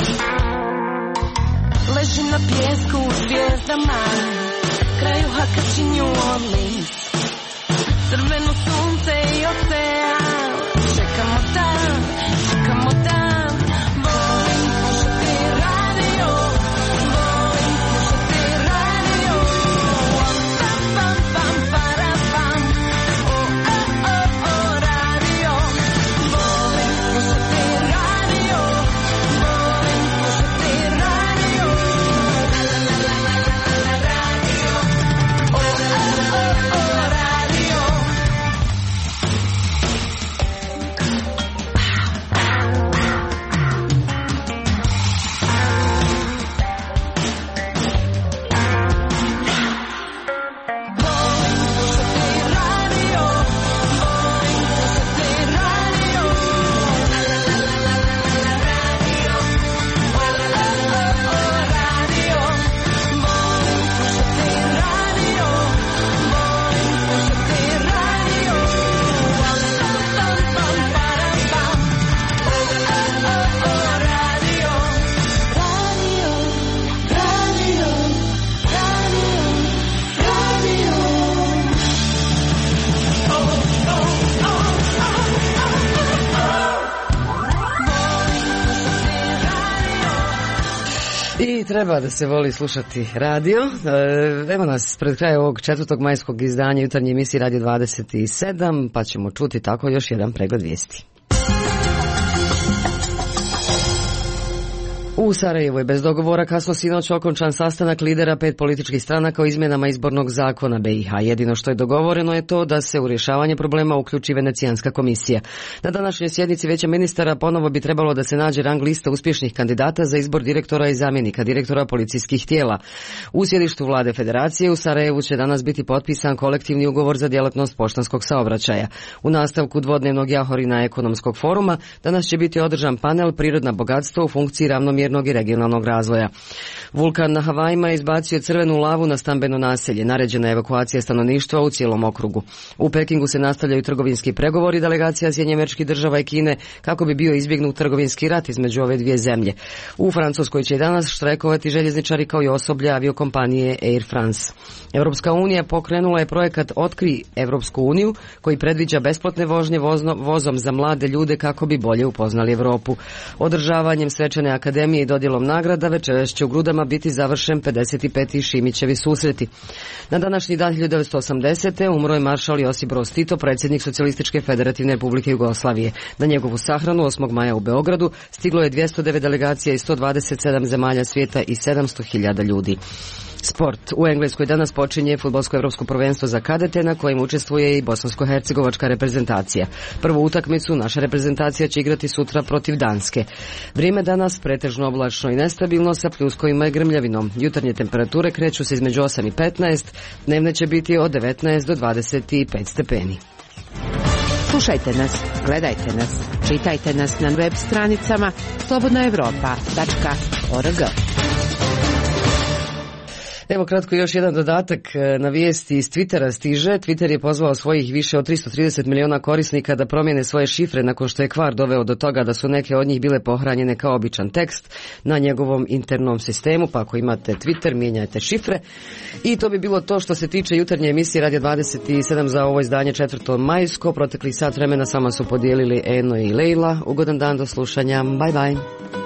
Ležim na pijesku u zvijezdama, kraju Hakači New Orleans. Crveno sunce i ocean, čekamo dan, čekamo dan. Volim slušati radio, volim slušati radio. Pam, pam, pam, para, pam. O, o, o, o, radio. Volim slušati radio, volim slušati radio. La, la, la, la, la, la, la, radio. O, o, o, o, radio.
I treba da se voli slušati radio. Evo nas pred kraj ovog četvrtog majskog izdanja jutarnje emisije Radio dvadeset sedam, pa ćemo čuti tako još jedan pregled vijesti. U Sarajevu je bez dogovora kasno sinoć okončan sastanak lidera pet političkih stranaka o izmjenama izbornog zakona B i H. Jedino što je dogovoreno je to da se u rješavanje problema uključi Venecijanska komisija. Na današnjoj sjednici Vijeća ministara ponovo bi trebalo da se nađe rang lista uspješnih kandidata za izbor direktora i zamjenika direktora policijskih tijela. U sjedištu vlade Federacije u Sarajevu će danas biti potpisan kolektivni ugovor za djelatnost poštanskog saobraćaja. U nastavku dvodnevnog Jahorina ekonomskog foruma danas će biti održan panel Prirodna bogatstva u funkciji ravnomjernog i regionalnog razvoja. Vulkan na Havajima je izbacio crvenu lavu na stambeno naselje. Naređena je evakuacija stanovništva u cijelom okrugu. U Pekingu se nastavljaju trgovinski pregovori delegacija Sjedinjenih Američkih Država i Kine kako bi bio izbjegnut trgovinski rat između ove dvije zemlje. U Francuskoj će i danas štrajkovati željezničari kao i osoblje aviokompanije Air France. Europska unija pokrenula je projekat Otkri Europsku uniju koji predviđa besplatne vožnje vozno, vozom za mlade ljude kako bi bolje upoznali Europu. Održavanjem svečane akademije i dodjelom nagrada večeras će u Grudama biti završen pedeset peti Šimićevi susreti. Na današnji dan hiljadu devetsto osamdesete. umro je maršal Josip Broz Tito, predsjednik Socijalističke federativne republike Jugoslavije. Na njegovu sahranu osmog maja u Beogradu stiglo je dvjesto devet delegacija iz sto dvadeset sedam zemalja svijeta i sedamsto hiljada ljudi. Sport. U Engleskoj danas počinje fudbalsko evropsko prvenstvo za kadete na kojem učestvuje i bosansko-hercegovačka reprezentacija. Prvu utakmicu naša reprezentacija će igrati sutra protiv Danske. Vrijeme danas pretežno oblačno i nestabilno sa pljuskovima i grmljavinom. Jutarnje temperature kreću se između osam i petnaest, dnevne će biti od devetnaest do dvadeset pet stepeni.
Slušajte nas, gledajte nas, čitajte nas na web stranicama slobodna evropa tačka org.
Evo kratko još jedan dodatak na vijesti iz Twittera stiže. Twitter je pozvao svojih više od tristo trideset miliona korisnika da promijene svoje šifre nakon što je kvar doveo do toga da su neke od njih bile pohranjene kao običan tekst na njegovom internom sistemu, pa ako imate Twitter, mijenjajte šifre. I to bi bilo to što se tiče jutarnje emisije Radio dvadeset sedam za ovo izdanje četvrto majsko. Protekli sat vremena sama su podijelili Eno i Leila. Ugodan dan, do slušanja. Bye bye.